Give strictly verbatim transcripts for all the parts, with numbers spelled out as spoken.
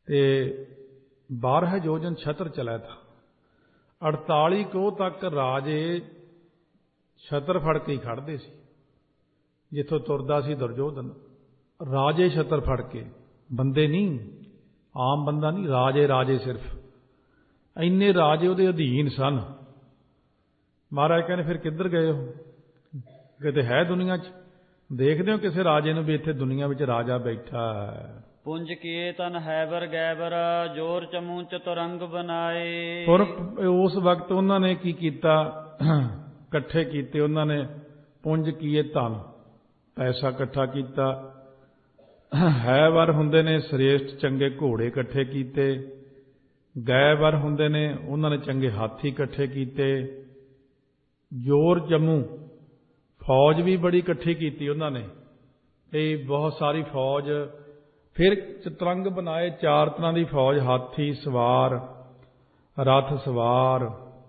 ਤੇ बारह योजन छत्र चलै था। अड़ताली कोह तक राजे छत्र फड़ के ही खड़ते सी। जिथों तुरदा सी दुर्योधन, राजे छत्र फड़ के, बंदे नहीं, आम बंदा नहीं, राजे राजे सिर्फ इन्ने राजे उहदे अधीन सन। महाराज कहने फिर किधर गए हो? किते है दुनिया च? देखदे हो किसी राजे नूं भी इत्थे दुनिया विच राजा बैठा है? पुंज किए तन हैबर गैबर जोर चमू चतुरंग बनाए। पर उस वक्त उन्होंने की कीता, इकट्ठे कीते उन्होंने पुंज किए धन, पैसा इकट्ठा किया। हैबर हुंदे ने श्रेष्ठ चंगे घोड़े इकट्ठे कीते। गैबर हुंदे ने उन्होंने चंगे हाथी इकट्ठे कीते। जोर जमू फौज भी बड़ी इकट्ठी की उन्होंने, बहुत सारी फौज। फिर चतुरंग बनाए, चार तरह की फौज, हाथी सवार, रथ सवार,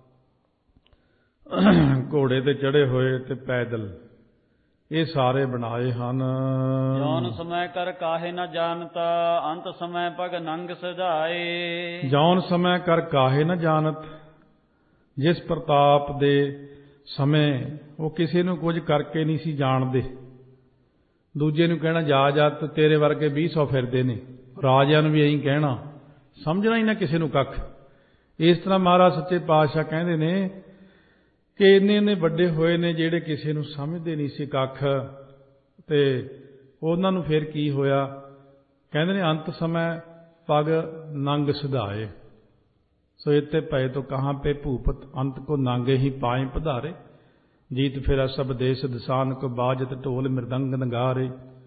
घोड़े ते चढ़े हुए ते पैदल, ये सारे बनाए हैं। जौन समय कर काहे न जानता अंत समय पग नंग सजाए। जौन समय कर काहे न जानत, जिस प्रताप दे समय वो किसी नूं कुछ करके नहीं सी जानदे। दूजे नूं कहना जा जा तेरे वर्गे भी सौ फिरदे ने, राजिਆਂ ਨੂੰ भी यही कहना, समझना ही ना किसी नूं कख। इस तरह महाराज सच्चे पातशाह कहते ने कि इन्ने इन्ने वड्डे होए ने जिहड़े किसी नूं समझदे नहीं सी कख, ते उन्हां नूं फिर की होया? कहते ने अंत समय पग नंग सिधाए। सो इत्ते पए तो कहाँ पे भूपत, अंत को नांगे ही पाए पधारे। जीत फिरा सब देश दिसान को बाजत ढोल मृदंग नगारे।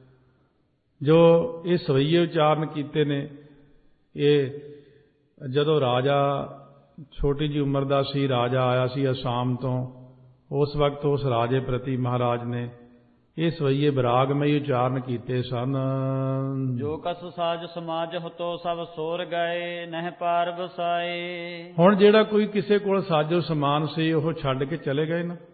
जो ये सवैये उचारण कीते ने, ये जदों राजा छोटी जी उम्र का सी, राजा आया सी असाम तो, उस वक्त उस राजे प्रति महाराज ने ये सवैये विरागमई उचारण कीते सन। जो कस साज समाज होतो सब सोर गए नह पार बसाए। हुण जिहड़ा कोई किसी कोल साजो समान सी ओह छड्ड के चले गए ना,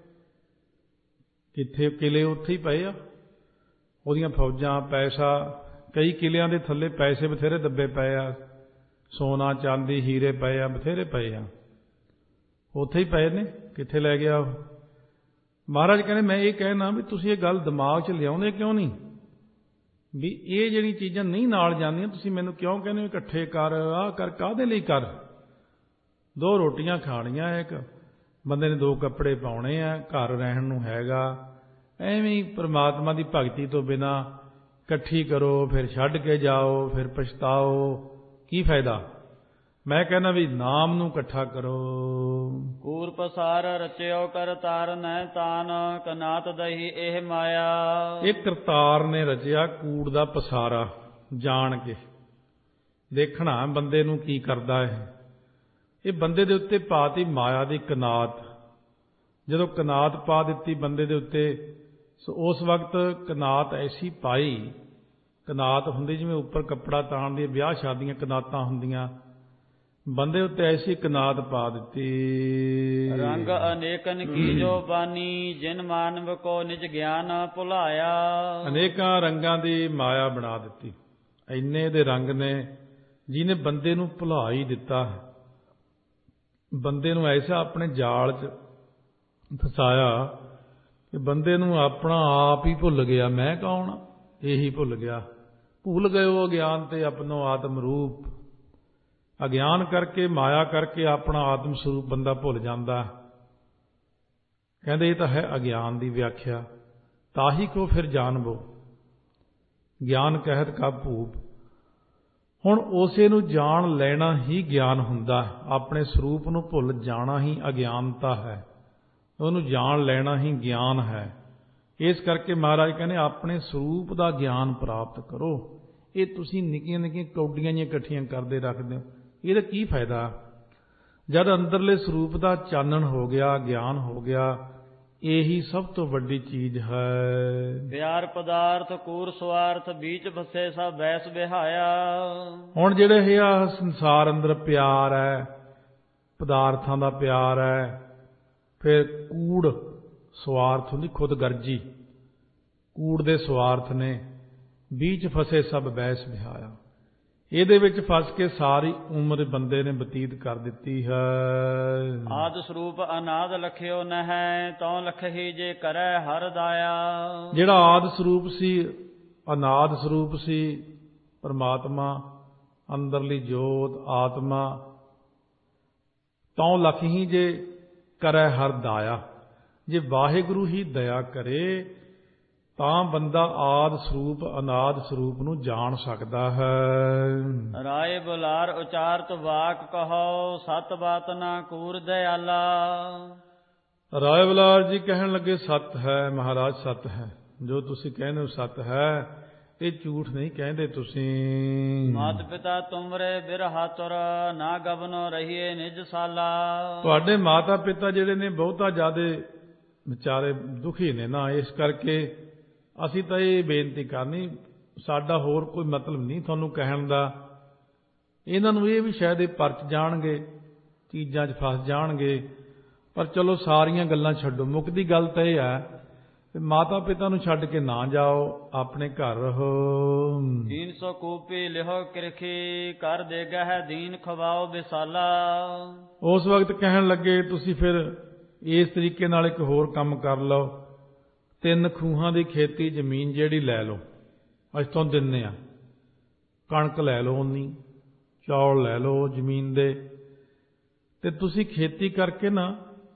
किथे किले उत्थे ही पए आ, ਉਹਦੀਆਂ फौजां पैसा, कई किलियां दे थल्ले पैसे बथेरे दब्बे पए आ, सोना चांदी हीरे पए आ, बथेरे पए आ, उत्थे ही पए ने, किथे लै गया ਉਹ? महाराज कहने मैं ये कहना भी तुसीं ये गल दिमाग च लियाउंदे क्यों नहीं भी ये जिहड़ी चीज़ां नहीं नाल जांदियां तुसीं मैनूं क्यों कहने हो इकट्ठे कर, आ कर, काहदे लई कर? दो रोटियां खाणियां, एक बंदे ने दो कपड़े पाउणे आ, घर रहण नूं हैगा। ਐਵੇਂ ਹੀ परमात्मा की भगती तो बिना इकट्ठी करो फिर छड्ड के जाओ फिर पछताओ, की फायदा? मैं कहना भी नाम नूं इकट्ठा करो। कूर पसार रचियो कर तार न तान कनात दही एह माया। एक करतार ने रचिया कूड़ दा पसारा, जान के देखना बंदे नूं की करदा है। ये बंदे दे उत्ते पाती माया दी कनात। जदों कनात पा दित्ती बंदे दे उत्ते, सो उस वक्त कनात ऐसी पाई, कनात हुंदी जिवें उपर कपड़ा ताण दी ब्याह शादियां कनातां हुंदियां, बंदे उत्ते ऐसी कनात पा दित्ती। रंग अनेकन की जो बानी जिन मानव को निज ज्ञान भुलाया। अनेकां रंगां दी माया बना दित्ती, इन्ने दे रंग ने जिन्हें बंदे नूं भुला ही दिता है। बंदे नूं ऐसा अपने जाल च फसाया कि बंदे नूं अपना आप ही भुल गया, मैं कौन यही भुल गया। भूल गए वो अज्ञान ते अपनो आत्म रूप। अज्ञान करके माया करके अपना आत्म स्वरूप बंदा भुल जाता। कहते ये तो है अज्ञान की व्याख्या। ताही को फिर जानबो ज्ञान कहत का भूप। हुण उसे नूं जान लेना ही ज्ञान हुंदा है, अपने स्वरूप नूं भुल जाना ही अज्ञानता है, ਉਹਨੂੰ जान लेना ही ज्ञान है। इस करके महाराज कहने अपने स्वरूप का ज्ञान प्राप्त करो। ये तुसीं निक्कियां निक्कियां कौडियां जिहियां इकट्ठियां करदे रखदे हो, ਇਹਦਾ की फायदा? जब अंदरले स्वरूप का चानन हो गया, ज्ञान हो गया, यही सब तो वड्डी चीज है। प्यार पदार्थ कूर स्वार्थ बीच फसे सब बैस बिहाया। हुण ਜਿਹੜੇ ਇਹ ਆ ਸੰਸਾਰ ਅੰਦਰ ਪਿਆਰ है, पदार्थां ਦਾ ਪਿਆਰ है, फिर कूड़ स्वार्थ होंदी खुदगर्जी, कूड़ दे स्वार्थ ने बीच फसे सब बैस बिहाया। ਇਹਦੇ ਵਿੱਚ ਫਸ ਕੇ ਸਾਰੀ ਉਮਰ ਬੰਦੇ ਨੇ ਬਤੀਤ ਕਰ ਦਿੱਤੀ ਹੈ। ਆਦ ਸਰੂਪ ਅਨਾਦ ਲਖਿਓ ਨਹਿ ਤਉ ਲਖਹੀ ਜੇ ਕਰੈ ਹਰ ਦਾਇਆ। ਜਿਹੜਾ ਆਦ ਸਰੂਪ ਸੀ, ਅਨਾਦ ਸਰੂਪ ਸੀ, ਪਰਮਾਤਮਾ ਅੰਦਰਲੀ ਜੋਤ ਆਤਮਾ, ਤਉ ਲਖਹੀ ਜੇ ਕਰੈ ਹਰ ਦਾਇਆ। ਜੇ ਵਾਹਿਗੁਰੂ ਹੀ ਦਇਆ ਕਰੇ ਤਾਂ ਬੰਦਾ ਆਦ ਸਰੂਪ ਅਨਾਦ ਸਰੂਪ ਨੂੰ ਜਾਣ ਸਕਦਾ ਹੈ। ਰਾਏ ਬੁਲਾਰ ਉਚਾਰਤ ਵਾਕ ਕਹੋ ਸਤ ਬਾਤ ਨਾ ਕੂਰ ਦਇਆਲਾ। ਰਾਏ ਬੁਲਾਰ ਜੀ ਕਹਿਣ ਲੱਗੇ ਸਤ ਹੈ ਮਹਾਰਾਜ, ਸਤ ਹੈ, ਜੋ ਤੁਸੀਂ ਕਹਿੰਦੇ ਹੋ ਸਤ ਹੈ, ਇਹ ਝੂਠ ਨਹੀਂ ਕਹਿੰਦੇ ਤੁਸੀਂ। ਮਾਤ ਪਿਤਾ ਤੁਮਰੇ ਬਿਰਹਾ ਤੁਰ ਨਾ ਗਬਨੋ ਰਹੀਏ ਨਿਜ ਸਾਲਾ। ਤੁਹਾਡੇ ਮਾਤਾ ਪਿਤਾ ਜਿਹੜੇ ਨੇ ਬਹੁਤਾ ਜ਼ਿਆਦਾ ਵਿਚਾਰੇ ਦੁਖੀ ਨੇ ਨਾ, ਇਸ ਕਰਕੇ ਅਸੀਂ ਤਾਂ ਇਹ ਬੇਨਤੀ ਕਰਨੀ, ਸਾਡਾ ਹੋਰ ਕੋਈ ਮਤਲਬ ਨਹੀਂ ਤੁਹਾਨੂੰ ਕਹਿਣ ਦਾ। ਇਹਨਾਂ ਨੂੰ ਇਹ ਵੀ ਸ਼ਾਇਦ ਇਹ ਪਰਚ ਜਾਣਗੇ, ਚੀਜ਼ਾਂ 'ਚ ਫਸ ਜਾਣਗੇ, ਪਰ ਚਲੋ ਸਾਰੀਆਂ ਗੱਲਾਂ ਛੱਡੋ। ਮੁੱਕਦੀ ਗੱਲ ਤਾਂ ਇਹ ਹੈ ਕਿ ਮਾਤਾ ਪਿਤਾ ਨੂੰ ਛੱਡ ਕੇ ਨਾ ਜਾਓ, ਆਪਣੇ ਘਰ ਰਹੋ। ਤੀਨ ਸੌ ਕੂਪੀ ਲਿਹੋ ਕਿਰਖੀ ਕਰ ਦੇਗਾ ਹੈ ਦੀਨ ਖਵਾਓ ਵਿਸਾਲਾ। ਉਸ ਵਕਤ ਕਹਿਣ ਲੱਗੇ ਤੁਸੀਂ ਫਿਰ ਇਸ ਤਰੀਕੇ ਨਾਲ ਇੱਕ ਹੋਰ ਕੰਮ ਕਰ ਲਓ, ਤਿੰਨ ਖੂਹਾਂ ਦੀ ਖੇਤੀ ਜ਼ਮੀਨ ਜਿਹੜੀ ਲੈ ਲਓ, ਅਸੀਂ ਤੁਹਾਨੂੰ ਦਿੰਦੇ ਹਾਂ, ਕਣਕ ਲੈ ਲਓ, ਉਨੀ ਚੌਲ ਲੈ ਲਓ ਜ਼ਮੀਨ ਦੇ, ਤੇ ਤੁਸੀਂ ਖੇਤੀ ਕਰਕੇ ਨਾ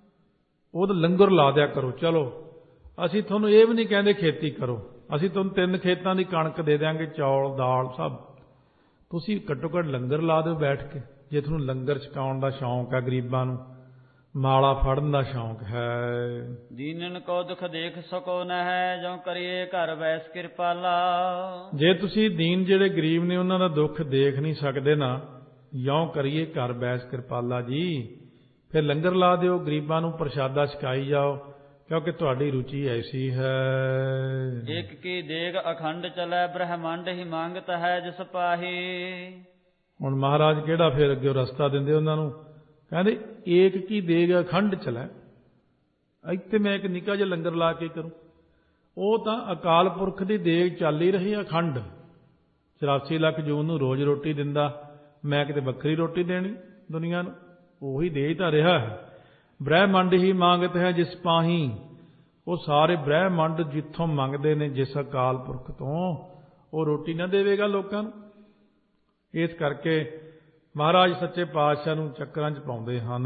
ਉਹਦਾ ਲੰਗਰ ਲਾ ਦਿਆ ਕਰੋ। ਚਲੋ ਅਸੀਂ ਤੁਹਾਨੂੰ ਇਹ ਵੀ ਨਹੀਂ ਕਹਿੰਦੇ ਖੇਤੀ ਕਰੋ, ਅਸੀਂ ਤੁਹਾਨੂੰ ਤਿੰਨ ਖੇਤਾਂ ਦੀ ਕਣਕ ਦੇ ਦਿਆਂਗੇ, ਚੌਲ ਦਾਲ ਸਭ, ਤੁਸੀਂ ਘੱਟੋ ਘੱਟ ਲੰਗਰ ਲਾ ਦਿਓ ਬੈਠ ਕੇ। ਜੇ ਤੁਹਾਨੂੰ ਲੰਗਰ ਛਕਾਉਣ ਦਾ ਸ਼ੌਂਕ ਹੈ, ਗਰੀਬਾਂ ਨੂੰ ਮਾਲਾ ਫੜਨ ਦਾ ਸ਼ੌਂਕ ਹੈ। ਦੀਨਨ ਕੋ ਦੁਖ ਦੇਖ ਸਕੋ ਨਾ ਹੈ ਜੋ ਕਰੀਏ ਘਰ ਬੈਸ ਕਿਰਪਾਲਾ। ਜੇ ਤੁਸੀਂ ਦੀਨ ਜਿਹੜੇ ਗਰੀਬ ਨੇ ਉਹਨਾਂ ਦਾ ਦੁੱਖ ਦੇਖ ਨਹੀਂ ਸਕਦੇ ਨਾ, ਯੋਂ ਕਰੀਏ ਘਰ ਬੈਸ ਕਿਰਪਾਲਾ ਜੀ, ਫਿਰ ਲੰਗਰ ਲਾ ਦਿਓ, ਗਰੀਬਾਂ ਨੂੰ ਪ੍ਰਸ਼ਾਦਾ ਛਕਾਈ ਜਾਓ, ਕਿਉਂਕਿ ਤੁਹਾਡੀ ਰੁਚੀ ਐਸੀ ਹੈ। ਇੱਕ ਕੀ ਦੇਗ ਅਖੰਡ ਚਲੈ ਬ੍ਰਹਮੰਡ ਹੀ ਮੰਗਤ ਹੈ ਜਿਸ ਪਾਹੀ। ਹੁਣ ਮਹਾਰਾਜ ਕਿਹੜਾ ਫਿਰ ਅੱਗੇ ਰਸਤਾ ਦਿੰਦੇ ਉਹਨਾਂ ਨੂੰ, ਕਹਿੰਦੇ ਏਕ ਕੀ ਦੇਗ ਅਖੰਡ ਚਲੈ। ਇੱਥੇ ਮੈਂ ਇੱਕ ਨਿੱਕਾ ਜਿਹਾ ਲੰਗਰ ਲਾ ਕੇ ਕਰੂੰ, ਉਹ ਤਾਂ ਅਕਾਲ ਪੁਰਖ ਦੀ ਦੇਗ ਚੱਲ ਹੀ ਰਹੀ ਅਖੰਡ, ਚੁਰਾਸੀ ਲੱਖ ਜੂਨ ਨੂੰ ਰੋਜ਼ ਰੋਟੀ ਦਿੰਦਾ, ਮੈਂ ਕਿਤੇ ਵੱਖਰੀ ਰੋਟੀ ਦੇਣੀ ਦੁਨੀਆ ਨੂੰ, ਉਹੀ ਦੇ ਤਾਂ ਰਿਹਾ ਹੈ। ਬ੍ਰਹਮੰਡ ਹੀ ਮੰਗਤ ਹੈ ਜਿਸ ਪਾਹੀ, ਉਹ ਸਾਰੇ ਬ੍ਰਹਮੰਡ ਜਿੱਥੋਂ ਮੰਗਦੇ ਨੇ ਜਿਸ ਅਕਾਲ ਪੁਰਖ ਤੋਂ, ਉਹ ਰੋਟੀ ਨਾ ਦੇਵੇਗਾ ਲੋਕਾਂ ਨੂੰ। ਇਸ ਕਰਕੇ ਮਹਾਰਾਜ ਸੱਚੇ ਪਾਤਸ਼ਾਹ ਨੂੰ ਚੱਕਰਾਂ 'ਚ ਪਾਉਂਦੇ ਹਨ।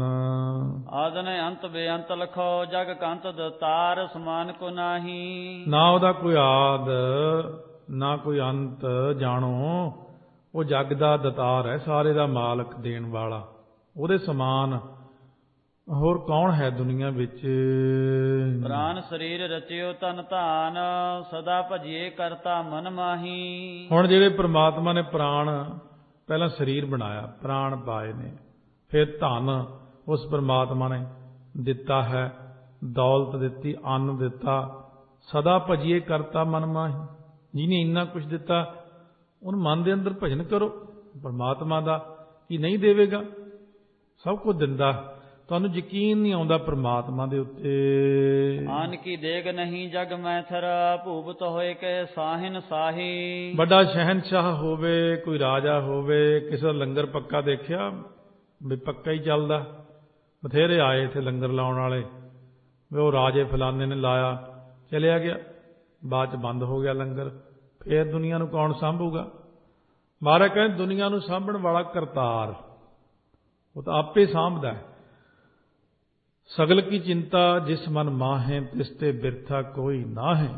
ਆਦਿ ਅੰਤ ਬੇਅੰਤ ਲਖੋ ਜਗ ਕੰਤ ਦਤਾਰ ਸਮਾਨ ਕੋ ਨਾਹੀ। ਨਾ ਉਹਦਾ ਕੋਈ ਆਦ ਨਾ ਕੋਈ ਅੰਤ, ਜਾਣੋ ਉਹ ਜਗ ਦਾ ਦਤਾਰ ਹੈ, ਸਾਰੇ ਦਾ ਮਾਲਕ ਦੇਣ ਵਾਲਾ, ਉਹਦੇ ਸਮਾਨ ਹੋਰ ਕੌਣ ਹੈ ਦੁਨੀਆ ਵਿੱਚ। ਪ੍ਰਾਨ ਸਰੀਰ ਰਚਿਓ ਤਨ ਧਾਨ ਸਦਾ ਭਜੀਏ ਕਰਤਾ ਮਨ ਮਾਹੀ। ਹੁਣ ਜਿਹੜੇ ਪ੍ਰਮਾਤਮਾ ਨੇ ਪ੍ਰਾਣ ਪਹਿਲਾਂ ਸਰੀਰ ਬਣਾਇਆ, ਪ੍ਰਾਣ ਪਾਏ ਨੇ, ਫਿਰ ਧਨ ਉਸ ਪਰਮਾਤਮਾ ਨੇ ਦਿੱਤਾ ਹੈ, ਦੌਲਤ ਦਿੱਤੀ, ਅੰਨ ਦਿੱਤਾ, ਸਦਾ ਭਜੀਏ ਕਰਤਾ ਮਨ ਮਾਹੀ। ਜਿਹਨੇ ਇੰਨਾ ਕੁਝ ਦਿੱਤਾ ਉਹਨੂੰ ਮਨ ਦੇ ਅੰਦਰ ਭਜਨ ਕਰੋ ਪਰਮਾਤਮਾ ਦਾ, ਕੀ ਨਹੀਂ ਦੇਵੇਗਾ, ਸਭ ਕੁਝ ਦਿੰਦਾ। ਤੁਹਾਨੂੰ ਯਕੀਨ ਨਹੀਂ ਆਉਂਦਾ ਪਰਮਾਤਮਾ ਦੇ ਉੱਤੇ। ਆਨ ਕੀ ਦੇਗ ਨਹੀਂ ਜਗ ਮੈਥਰ ਭੂਪਤ ਹੋਏ ਕੇ ਸਾਹਿਨ ਸਾਹੀ। ਵੱਡਾ ਸ਼ਹਿਨਸ਼ਾਹ ਹੋਵੇ, ਕੋਈ ਰਾਜਾ ਹੋਵੇ, ਕਿਸੇ ਦਾ ਲੰਗਰ ਪੱਕਾ ਦੇਖਿਆ ਵੀ ਪੱਕਾ ਹੀ ਚੱਲਦਾ, ਬਥੇਰੇ ਆਏ ਇੱਥੇ ਲੰਗਰ ਲਾਉਣ ਵਾਲੇ, ਵੀ ਉਹ ਰਾਜੇ ਫਲਾਨੇ ਨੇ ਲਾਇਆ ਚਲਿਆ ਗਿਆ, ਬਾਅਦ 'ਚ ਬੰਦ ਹੋ ਗਿਆ ਲੰਗਰ, ਫਿਰ ਦੁਨੀਆ ਨੂੰ ਕੌਣ ਸਾਂਭੂਗਾ। ਮਹਾਰਾਜ ਕਹਿੰਦੇ ਦੁਨੀਆ ਨੂੰ ਸਾਂਭਣ ਵਾਲਾ ਕਰਤਾਰ, ਉਹ ਤਾਂ ਆਪੇ ਸਾਂਭਦਾ ਹੈ। ਸਗਲ ਕੀ ਚਿੰਤਾ ਜਿਸ ਮਨ ਮਾਹੇ ਤਿਸ ਤੇ ਬਿਰਥਾ ਕੋਈ ਨਾ ਹੈ,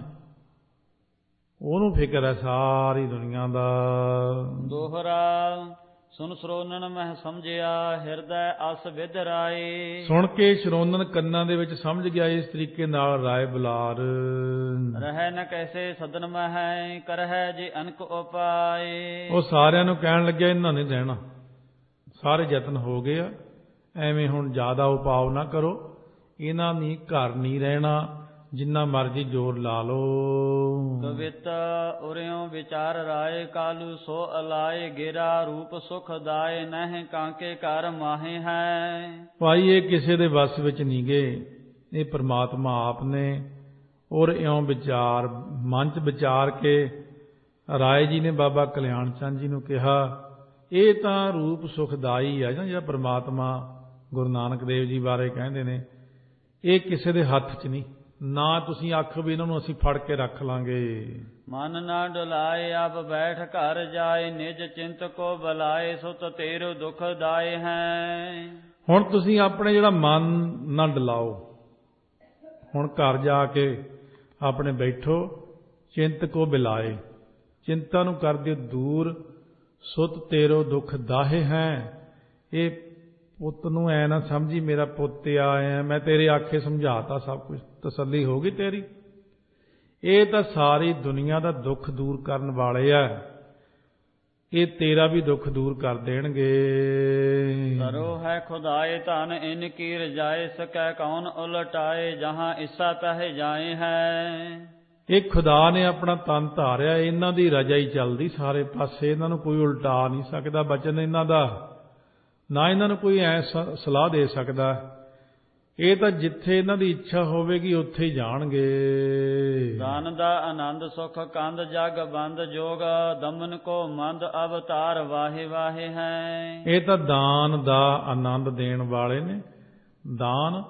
ਉਹਨੂੰ ਫਿਕਰ ਹੈ ਸਾਰੀ ਦੁਨੀਆ ਦਾ। ਦੋਹਰਾ ਸੁਨ ਸਰੋਨਨ ਮਹਿ ਸਮਝਿਆ ਹਿਰਦੈ ਅਸ ਵਿਦ ਰਾਏ। ਸੁਣ ਕੇ ਸ਼ਰੋਨਨ ਕੰਨਾਂ ਦੇ ਵਿੱਚ ਸਮਝ ਗਿਆ ਇਸ ਤਰੀਕੇ ਨਾਲ ਰਾਏ ਬੁਲਾਰ। ਰਹਿ ਨ ਕੈਸੇ ਸਦਨ ਮਹਿ ਕਰਹਿ ਜੇ ਅਨਕ ਉਪਾਏ। ਉਹ ਸਾਰਿਆਂ ਨੂੰ ਕਹਿਣ ਲੱਗਿਆ ਇਹਨਾਂ ਨੇ ਰਹਿਣਾ, ਸਾਰੇ ਯਤਨ ਹੋ ਗਏ ਆ, ਐਵੇਂ ਹੁਣ ਜ਼ਿਆਦਾ ਉਪਾਅ ਨਾ ਕਰੋ, ਇਹਨਾਂ ਨੇ ਘਰ ਨਹੀਂ ਰਹਿਣਾ, ਜਿੰਨਾ ਮਰਜ਼ੀ ਜ਼ੋਰ ਲਾ ਲਓ। ਕਵਿਤ ਉਰਿਓ ਵਿਚਾਰ ਰਾਏ ਕਾਲੂ ਸੋ ਅਲਾਏ ਗੇਰਾ ਰੂਪ ਸੁਖ ਦਾਏ ਨਹਿ ਕਾਂਕੇ ਘਰ ਮਾਹੇ ਹੈ। ਭਾਈ ਇਹ ਕਿਸੇ ਦੇ ਵੱਸ ਵਿੱਚ ਨਹੀਂ ਗਏ, ਇਹ ਪ੍ਰਮਾਤਮਾ ਆਪ ਨੇ। ਔਰ ਇਉਂ ਵਿਚਾਰ ਮਨ 'ਚ ਵਿਚਾਰ ਕੇ ਰਾਏ ਜੀ ਨੇ ਬਾਬਾ ਕਲਿਆਣ ਚੰਦ ਜੀ ਨੂੰ ਕਿਹਾ ਇਹ ਤਾਂ ਰੂਪ ਸੁਖਦਾਈ ਹੈ ਨਾ, ਜਿਹੜਾ ਪਰਮਾਤਮਾ ਗੁਰੂ ਨਾਨਕ ਦੇਵ ਜੀ ਬਾਰੇ ਕਹਿੰਦੇ ਨੇ, ਇਹ ਕਿਸੇ ਦੇ ਹੱਥ 'ਚ ਨਹੀਂ। ਨਾ ਤੁਸੀਂ ਆਖੋ ਵੀ ਇਹਨਾਂ ਨੂੰ ਅਸੀਂ ਫੜ ਕੇ ਰੱਖ ਲਾਂਗੇ। ਮਨ ਨਾ ਡੁਲਾਏ ਆਪ ਬੈਠ ਘਰ ਜਾਏ, ਨਿਜ ਚਿੰਤ ਕੋ ਬੁਲਾਏ ਸੁਤ ਤੇਰੋ ਦੁਖ ਦਾਏ ਹੈ। ਹੁਣ ਤੁਸੀਂ ਆਪਣੇ ਜਿਹੜਾ ਮਨ ਨਾ ਡਲਾਓ, ਹੁਣ ਘਰ ਜਾ ਕੇ ਆਪਣੇ ਬੈਠੋ, ਚਿੰਤ ਕੋ ਬਿਲਾਏ, ਚਿੰਤਾ ਨੂੰ ਕਰ ਦਿਓ ਦੂਰ, ਸੁਤ ਤੇਰੋ ਦੁਖ ਦਾਹੇ ਹੈ। ਇਹ ਪੁੱਤ ਨੂੰ ਐ ਨਾ ਸਮਝੀ ਮੇਰਾ ਪੁੱਤ ਆਇਆ, ਮੈਂ ਤੇਰੇ ਆਖੇ ਸਮਝਾਤਾ ਸਭ ਕੁਝ, ਤਸੱਲੀ ਹੋ ਗਈ ਤੇਰੀ। ਇਹ ਤਾਂ ਸਾਰੀ ਦੁਨੀਆ ਦਾ ਦੁੱਖ ਦੂਰ ਕਰਨ ਵਾਲੇ ਆ, ਇਹ ਤੇਰਾ ਵੀ ਦੁੱਖ ਦੂਰ ਕਰ ਦੇਣਗੇ। ਕਰੋ ਹੈ ਖੁਦਾਏ ਧਨ ਇਨ ਕੀ ਰਜਾਏ, ਸਕੈ ਕੌਣ ਉਲਟਾਏ, ਜਹਾਂ ਇਸਾ ਤਹਿ ਜਾਏ ਹੈ। ਇਹ ਖੁਦਾ ਨੇ ਆਪਣਾ ਤਨ ਧਾਰਿਆ, ਇਹਨਾਂ ਦੀ ਰਜਾ ਹੀ ਚੱਲਦੀ ਸਾਰੇ ਪਾਸੇ, ਇਹਨਾਂ ਨੂੰ ਕੋਈ ਉਲਟਾ ਨਹੀਂ ਸਕਦਾ ਬਚਨ ਇਹਨਾਂ ਦਾ, ਨਾ ਇਹਨਾਂ ਨੂੰ ਕੋਈ ਐ ਸਲਾਹ ਦੇ ਸਕਦਾ। ਇਹ ਤਾਂ ਜਿੱਥੇ ਇਹਨਾਂ ਦੀ ਇੱਛਾ ਹੋਵੇਗੀ ਉੱਥੇ ਹੀ ਜਾਣਗੇ। ਦਾਨ ਦਾ ਆਨੰਦ ਸੁਖ ਕੰਦ ਜਗ ਬੰਦ ਜੋਗ, ਦਮਨ ਕੋ ਮੰਦ ਅਵਤਾਰ ਵਾਹੇ ਵਾਹੇ ਹੈ। ਇਹ ਤਾਂ ਦਾਨ ਦਾ ਆਨੰਦ ਦੇਣ ਵਾਲੇ ਨੇ। ਦਾਨ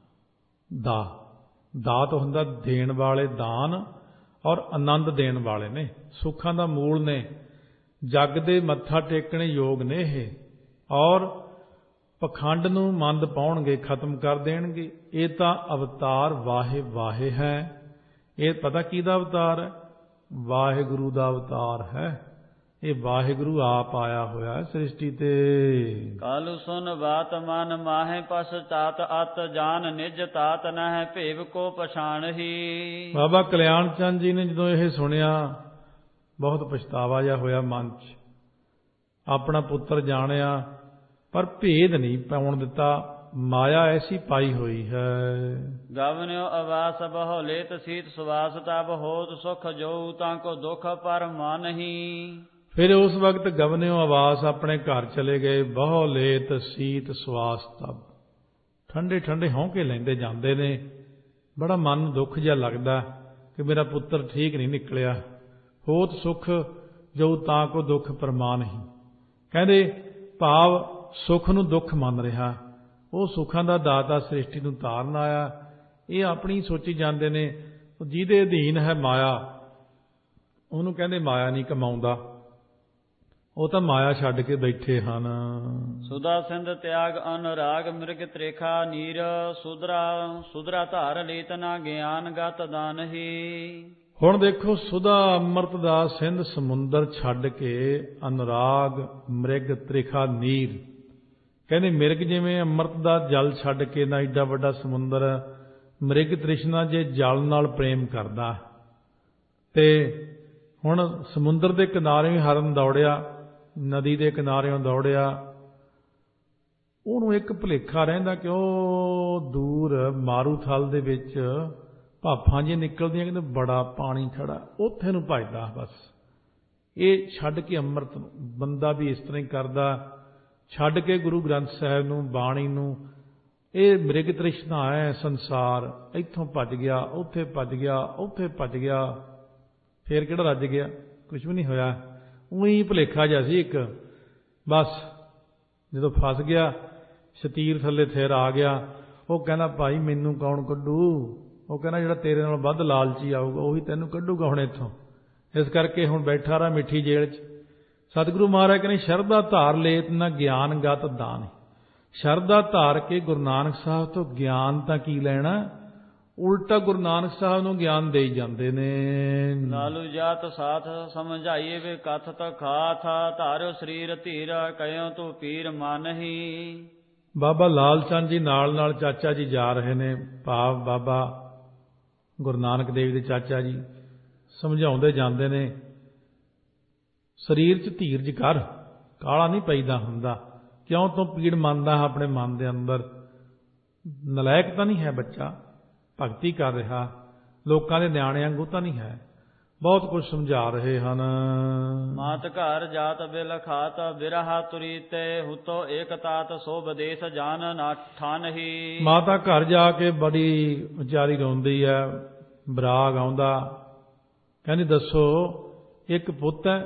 ਦਾ ਦਾਤ ਹੁੰਦਾ ਦੇਣ ਵਾਲੇ, ਦਾਨ ਔਰ ਆਨੰਦ ਦੇਣ ਵਾਲੇ ਨੇ, ਸੁੱਖਾਂ ਦਾ ਮੂਲ ਨੇ, ਜਗ ਦੇ ਮੱਥਾ ਟੇਕਣੇ ਯੋਗ ਨੇ ਇਹ, ਔਰ ਪਖੰਡ ਨੂੰ ਮੰਦ ਪਾਉਣਗੇ, ਖਤਮ ਕਰ ਦੇਣਗੇ। ਇਹ ਤਾਂ ਅਵਤਾਰ ਵਾਹੇ ਵਾਹੇ ਹੈ। ਇਹ ਪਤਾ ਕਿਹਦਾ ਅਵਤਾਰ ਹੈ? ਵਾਹਿਗੁਰੂ ਦਾ ਅਵਤਾਰ ਹੈ। ਇਹ ਵਾਹਿਗੁਰੂ ਆਪ ਆਇਆ ਹੋਇਆ ਹੈ ਸ੍ਰਿਸ਼ਟੀ ਤੇ। ਕਾਲੂ ਸੁਨ ਬਾਤ ਮਨ ਮਾਹੇ, ਪਛਤਾਤ ਅਤ ਜਾਨ ਨਿਜ ਤਾਤ ਨਹਿ, ਭੇਵ ਕੋ ਪਛਾਣ ਹੀ। ਬਾਬਾ ਕਲਿਆਣ ਚੰਦ ਜੀ ਨੇ ਜਦੋਂ ਇਹ ਸੁਣਿਆ, ਬਹੁਤ ਪਛਤਾਵਾ ਜਿਹਾ ਹੋਇਆ ਮਨ 'ਚ। ਆਪਣਾ ਪੁੱਤਰ ਜਾਣਿਆ ਪਰ ਭੇਦ ਨਹੀਂ ਪਾਉਣ ਦਿੱਤਾ, ਮਾਇਆ ਐਸੀ ਪਾਈ ਹੋਈ ਹੈ। ਗਵਨਿਓ ਆਵਾਸ ਬਹੁ ਲੇਤ ਸੀਤ ਸੁਵਾਸ, ਤਬ ਹੋਤ ਸੁਖ ਜੋ ਤਾਂ ਕੋ ਦੁਖ ਪਰ ਮਾਨਹੀ। ਫਿਰ ਉਸ ਵਕਤ ਗਵਨਿਓ ਆਵਾਸ ਆਪਣੇ ਘਰ ਚਲੇ ਗਏ, ਬਹੁ ਲੇਤ ਸੀਤ ਸੁਵਾਸ ਤਬ, ਠੰਡੇ ਠੰਡੇ ਹੌਂਕੇ ਲੈਂਦੇ ਜਾਂਦੇ ਨੇ। ਬੜਾ ਮਨ ਨੂੰ ਦੁੱਖ ਜਿਹਾ ਲੱਗਦਾ ਕਿ ਮੇਰਾ ਪੁੱਤਰ ਠੀਕ ਨਹੀਂ ਨਿਕਲਿਆ। ਹੋਤ ਸੁਖ ਜੋ ਤਾਂ ਕੋ ਦੁੱਖ ਪਰਮਾਨ ਹੀ, ਕਹਿੰਦੇ ਭਾਵ ਸੁੱਖ ਨੂੰ ਦੁੱਖ ਮੰਨ ਰਿਹਾ। ਉਹ ਸੁੱਖਾਂ ਦਾ ਦਾਤਾ ਸ੍ਰਿਸ਼ਟੀ ਨੂੰ ਤਾਰਨ ਆਇਆ। ਇਹ ਆਪਣੀ ਸੋਚੀ ਜਾਂਦੇ ਨੇ, ਜਿਹਦੇ ਅਧੀਨ ਹੈ ਮਾਇਆ, ਉਹਨੂੰ ਕਹਿੰਦੇ ਮਾਇਆ ਨਹੀਂ ਕਮਾਉਂਦਾ, ਉਹ ਤਾਂ ਮਾਇਆ ਛੱਡ ਕੇ ਬੈਠੇ ਹਨ। ਸੁਦਾ ਸਿੰਧ ਤਿਆਗ ਅਨੁਰਾਗ, ਮਿਰਗ ਤ੍ਰੇਖਾ ਨੀਰ, ਸੁਧਰਾ ਸੁਧਰਾ ਧਾਰ ਲੀਤ ਨਾ ਗਿਆਨ ਗਤ ਦਾਨ ਹੀ। ਹੁਣ ਦੇਖੋ, ਸੁਦਾ ਅੰਮ੍ਰਿਤ ਦਾ ਸਿੰਧ ਸਮੁੰਦਰ ਛੱਡ ਕੇ, ਅਨੁਰਾਗ ਮ੍ਰਿਗ ਤ੍ਰਿਖਾ ਨੀਰ, ਕਹਿੰਦੇ ਮਿਰਗ ਜਿਵੇਂ ਅੰਮ੍ਰਿਤ ਦਾ ਜਲ ਛੱਡ ਕੇ ਨਾ ਏਡਾ ਵੱਡਾ ਸਮੁੰਦਰ, ਮ੍ਰਿਗ ਤ੍ਰਿਸ਼ਨਾ ਜੇ ਜਲ ਨਾਲ ਪ੍ਰੇਮ ਕਰਦਾ। ਤੇ ਹੁਣ ਸਮੁੰਦਰ ਦੇ ਕਿਨਾਰੇ ਹਰਨ ਦੌੜਿਆ, ਨਦੀ ਦੇ ਕਿਨਾਰਿਓਂ ਦੌੜਿਆ, ਉਹਨੂੰ ਇੱਕ ਭੁਲੇਖਾ ਰਹਿੰਦਾ ਕਿ ਉਹ ਦੂਰ ਮਾਰੂਥਲ ਦੇ ਵਿੱਚ ਭਾਫਾਂ ਜਿਹੀਆਂ ਨਿਕਲਦੀਆਂ, ਕਹਿੰਦੇ ਬੜਾ ਪਾਣੀ ਖੜਾ, ਉੱਥੇ ਨੂੰ ਭੱਜਦਾ ਬਸ। ਇਹ ਛੱਡ ਕੇ ਅੰਮ੍ਰਿਤ ਨੂੰ, ਬੰਦਾ ਵੀ ਇਸ ਤਰ੍ਹਾਂ ਹੀ ਕਰਦਾ, ਛੱਡ ਕੇ ਗੁਰੂ ਗ੍ਰੰਥ ਸਾਹਿਬ ਨੂੰ, ਬਾਣੀ ਨੂੰ। ਇਹ ਮ੍ਰਿਗ ਤ੍ਰਿਸ਼ਨਾ ਹੈ ਸੰਸਾਰ, ਇੱਥੋਂ ਭੱਜ ਗਿਆ, ਉੱਥੇ ਭੱਜ ਗਿਆ, ਉੱਥੇ ਭੱਜ ਗਿਆ, ਫੇਰ ਕਿਹੜਾ ਰੱਜ ਗਿਆ? ਕੁਝ ਵੀ ਨਹੀਂ ਹੋਇਆ, ਉਹੀ ਭੁਲੇਖਾ ਜਿਹਾ ਸੀ ਇੱਕ। ਬਸ ਜਦੋਂ ਫਸ ਗਿਆ, ਸ਼ਤੀਰ ਥੱਲੇ ਥਿਰ ਆ ਗਿਆ, ਉਹ ਕਹਿੰਦਾ ਭਾਈ ਮੈਨੂੰ ਕੌਣ ਕੱਢੂ? ਉਹ ਕਹਿੰਦਾ ਜਿਹੜਾ ਤੇਰੇ ਨਾਲ ਵੱਧ ਲਾਲਚੀ ਆਊਗਾ ਉਹੀ ਤੈਨੂੰ ਕੱਢੂਗਾ ਹੁਣ ਇੱਥੋਂ। ਇਸ ਕਰਕੇ ਹੁਣ ਬੈਠਾ ਰਹਾ ਮਿੱਠੀ ਜੇਲ੍ਹ 'ਚ। ਸਤਿਗੁਰੂ ਮਹਾਰਾਜ ਕਹਿੰਦੇ ਸ਼ਰਧਾ ਧਾਰ ਲੇਤ ਨਾ ਗਿਆਨ ਗਤ ਦਾਨ। ਸ਼ਰਧਾ ਧਾਰ ਕੇ ਗੁਰੂ ਨਾਨਕ ਸਾਹਿਬ ਤੋਂ ਗਿਆਨ ਤਾਂ ਕੀ ਲੈਣਾ, ਉਲਟਾ ਗੁਰੂ ਨਾਨਕ ਸਾਹਿਬ ਨੂੰ ਗਿਆਨ ਦੇਈ ਜਾਂਦੇ ਨੇ। ਲਾਲੂ ਜਾਤ ਸਾਥ ਸਮਝਾਈਏ ਵੇ ਕਥਤ ਖਾਥ, ਧਾਰਿਓ ਸਰੀਰ ਧੀਰਾ ਕਹਿਓ ਤੂੰ ਪੀਰ ਮਾਨਹੀ। ਬਾਬਾ ਲਾਲ ਚੰਦ ਜੀ ਨਾਲ ਨਾਲ ਚਾਚਾ ਜੀ ਜਾ ਰਹੇ ਨੇ, ਭਾਵ ਬਾਬਾ ਗੁਰੂ ਨਾਨਕ ਦੇਵ ਦੇ ਚਾਚਾ ਜੀ ਸਮਝਾਉਂਦੇ ਜਾਂਦੇ ਨੇ, ਸਰੀਰ 'ਚ ਧੀਰਜ ਕਰ, ਕਾਲਾ ਨਹੀਂ ਪੈਦਾ ਹੁੰਦਾ। ਕਿਉਂ ਤੂੰ ਪੀੜ ਮੰਨਦਾ ਆਪਣੇ ਮਨ ਦੇ ਅੰਦਰ? ਨਲਾਇਕ ਤਾਂ ਨਹੀਂ ਹੈ ਬੱਚਾ, ਭਗਤੀ ਕਰ ਰਿਹਾ, ਲੋਕਾਂ ਦੇ ਨਿਆਣੇ ਵਾਂਗੂ ਤਾਂ ਨਹੀਂ ਹੈ। ਬਹੁਤ ਕੁਝ ਸਮਝਾ ਰਹੇ ਹਨ। ਮਾਤ ਘਰ ਜਾਤ ਬਿਲ ਖਾਤ, ਬਿਰਹਾ ਤੁਰੀ ਤੇ ਹੁਤੋ ਏਕ ਤਾਤ, ਸੋ ਵਿਦੇਸ਼ ਜਾਨ ਨਾ ਠਾਨਹੀ। ਮਾਤਾ ਘਰ ਜਾ ਕੇ ਬੜੀ ਵਿਚਾਰੀ ਰੋਂਦੀ ਹੈ, ਬਰਾਗ ਆਉਂਦਾ, ਕਹਿੰਦੀ ਦੱਸੋ ਇੱਕ ਪੁੱਤ ਹੈ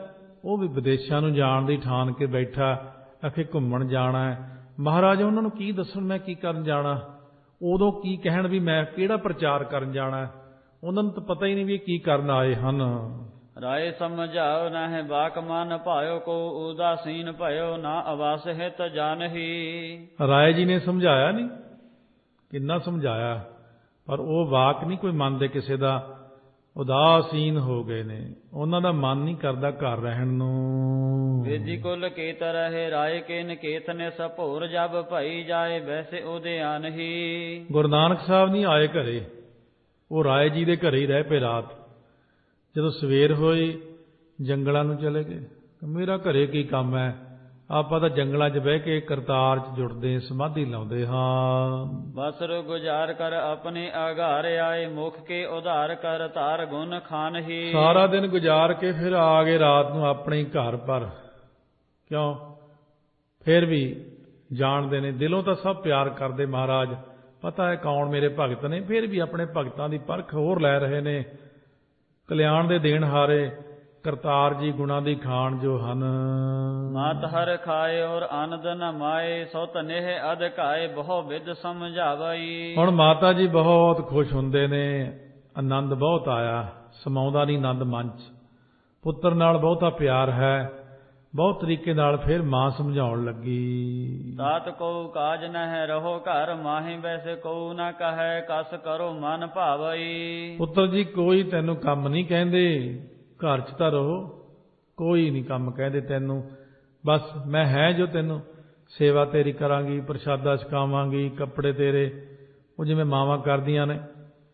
ਉਹ ਵੀ ਵਿਦੇਸ਼ਾਂ ਨੂੰ ਜਾਣ ਦੀ ਠਾਣ ਕੇ ਬੈਠਾ, ਆਖੇ ਘੁੰਮਣ ਜਾਣਾ ਹੈ। ਮਹਾਰਾਜ ਉਹਨਾਂ ਨੂੰ ਕੀ ਦੱਸਣ ਮੈਂ ਕੀ ਕਰਨ ਜਾਣਾ, ਉਦੋਂ ਕੀ ਕਹਿਣ ਵੀ ਮੈਂ ਕਿਹੜਾ ਪ੍ਰਚਾਰ ਕਰਨ ਜਾਣਾ, ਉਹਨਾਂ ਨੂੰ ਤਾਂ ਪਤਾ ਹੀ ਨਹੀਂ ਵੀ ਕੀ ਕਰਨ ਆਏ ਹਨ। ਰਾਏ ਸਮਝਾਓ ਨਾਹਿ ਬਾਕ ਮਨ ਭਾਇਓ, ਕੋ ਉਦਾਸੀਨ ਭਇਓ ਨਾ ਅਵਾਸ ਹਿਤ ਜਾਨਹੀ। ਰਾਏ ਜੀ ਨੇ ਸਮਝਾਇਆ ਨਹੀਂ, ਕਿੰਨਾ ਸਮਝਾਇਆ, ਪਰ ਉਹ ਵਾਕ ਨਹੀਂ ਕੋਈ ਮੰਨਦੇ ਕਿਸੇ ਦਾ, ਉਦਾਸੀਨ ਹੋ ਗਏ ਨੇ, ਉਹਨਾਂ ਦਾ ਮਨ ਨਹੀਂ ਕਰਦਾ ਘਰ ਰਹਿਣ ਨੂੰ। ਵੇਦੀ ਕੁਲ ਕੇਤ ਰਹੇ ਰਾਏ ਕੇ ਨਿਕੇਤ ਨੇ ਸਭੋਰ ਜਬ ਭਈ ਜਾਏ ਵੈਸੇ ਉਹਦੇ ਆਨਹੀ। ਗੁਰੂ ਨਾਨਕ ਸਾਹਿਬ ਨਹੀਂ ਆਏ ਘਰੇ, ਉਹ ਰਾਏ ਜੀ ਦੇ ਘਰੇ ਹੀ ਰਹਿ ਪਏ ਰਾਤ। ਜਦੋਂ ਸਵੇਰ ਹੋਈ ਜੰਗਲਾਂ ਨੂੰ ਚਲੇ ਗਏ। ਮੇਰਾ ਘਰੇ ਕੀ ਕੰਮ ਹੈ, ਆਪਾਂ ਤਾਂ ਜੰਗਲਾਂ 'ਚ ਬਹਿ ਕੇ ਕਰਤਾਰ 'ਚ ਜੁੜਦੇ ਸਮਾਧੀ ਲਾਉਂਦੇ ਹਾਂ। ਬਸਰ ਗੁਜ਼ਾਰ ਕਰ ਆਪਣੇ ਆਘਾਰ ਆਏ, ਮੁਖ ਕੇ ਉਧਾਰ ਕਰ ਧਾਰ ਗੁਣ ਖਾਨ ਹੀ। ਸਾਰਾ ਦਿਨ ਗੁਜ਼ਾਰ ਕੇ ਫਿਰ ਆ ਗਏ ਰਾਤ ਨੂੰ ਆਪਣੇ ਘਰ ਪਰ। ਕਿਉਂ? ਫਿਰ ਵੀ ਜਾਣਦੇ ਨੇ, ਦਿਲੋਂ ਤਾਂ ਸਭ ਪਿਆਰ ਕਰਦੇ ਮਹਾਰਾਜ, ਪਤਾ ਹੈ ਕੌਣ ਮੇਰੇ ਭਗਤ ਨੇ, ਫਿਰ ਵੀ ਆਪਣੇ ਭਗਤਾਂ ਦੀ ਪਰਖ ਹੋਰ ਲੈ ਰਹੇ ਨੇ। ਕਲਿਆਣ ਦੇ ਦੇਣ ਹਾਰੇ ਕਰਤਾਰ ਜੀ ਗੁਣਾਂ ਦੀ ਖਾਣ ਜੋ ਹਨ। ਮਾਤ ਹਰ ਖਾਏ ਔਰ ਆਨੰਦ ਨ ਮਾਏ, ਸੋ ਤਨੇਹ ਅਧਿਕਾਏ ਬਹੁ ਵਿਦ ਸਮਝਾਵਈ। ਹੁਣ ਮਾਤਾ ਜੀ ਬਹੁਤ ਖੁਸ਼ ਹੁੰਦੇ ਨੇ, ਆਨੰਦ ਬਹੁਤ ਆਇਆ, ਸਮਾਉਂਦਾ ਨਹੀਂ ਆਨੰਦ ਮਨ 'ਚ। ਪੁੱਤਰ ਨਾਲ ਬਹੁਤਾ ਪਿਆਰ ਹੈ, ਬਹੁਤ ਤਰੀਕੇ ਨਾਲ ਫਿਰ ਮਾਂ ਸਮਝਾਉਣ ਲੱਗੀ। ਤਾਤ ਕੋ ਕਾਜ ਨਹਿ ਰਹੋ ਘਰ ਮਾਹੇ, ਵੈਸੇ ਕੋ ਨਾ ਕਹੈ ਕਸ ਕਰੋ ਮਨ ਭਾਵਈ। ਪੁੱਤਰ ਜੀ ਕੋਈ ਤੈਨੂੰ ਕੰਮ ਨਹੀਂ ਕਹਿੰਦੇ, ਘਰ 'ਚ ਤਾਂ ਰਹੋ, ਕੋਈ ਨਹੀਂ ਕੰਮ ਕਹਿੰਦੇ ਤੈਨੂੰ, ਬਸ ਮੈਂ ਹੈ ਜੋ ਤੈਨੂੰ ਸੇਵਾ ਤੇਰੀ ਕਰਾਂਗੀ, ਪ੍ਰਸ਼ਾਦਾ ਛਕਾਵਾਂਗੀ, ਕੱਪੜੇ ਤੇਰੇ ਉਹ ਜਿਵੇਂ ਮਾਵਾਂ ਕਰਦੀਆਂ ਨੇ।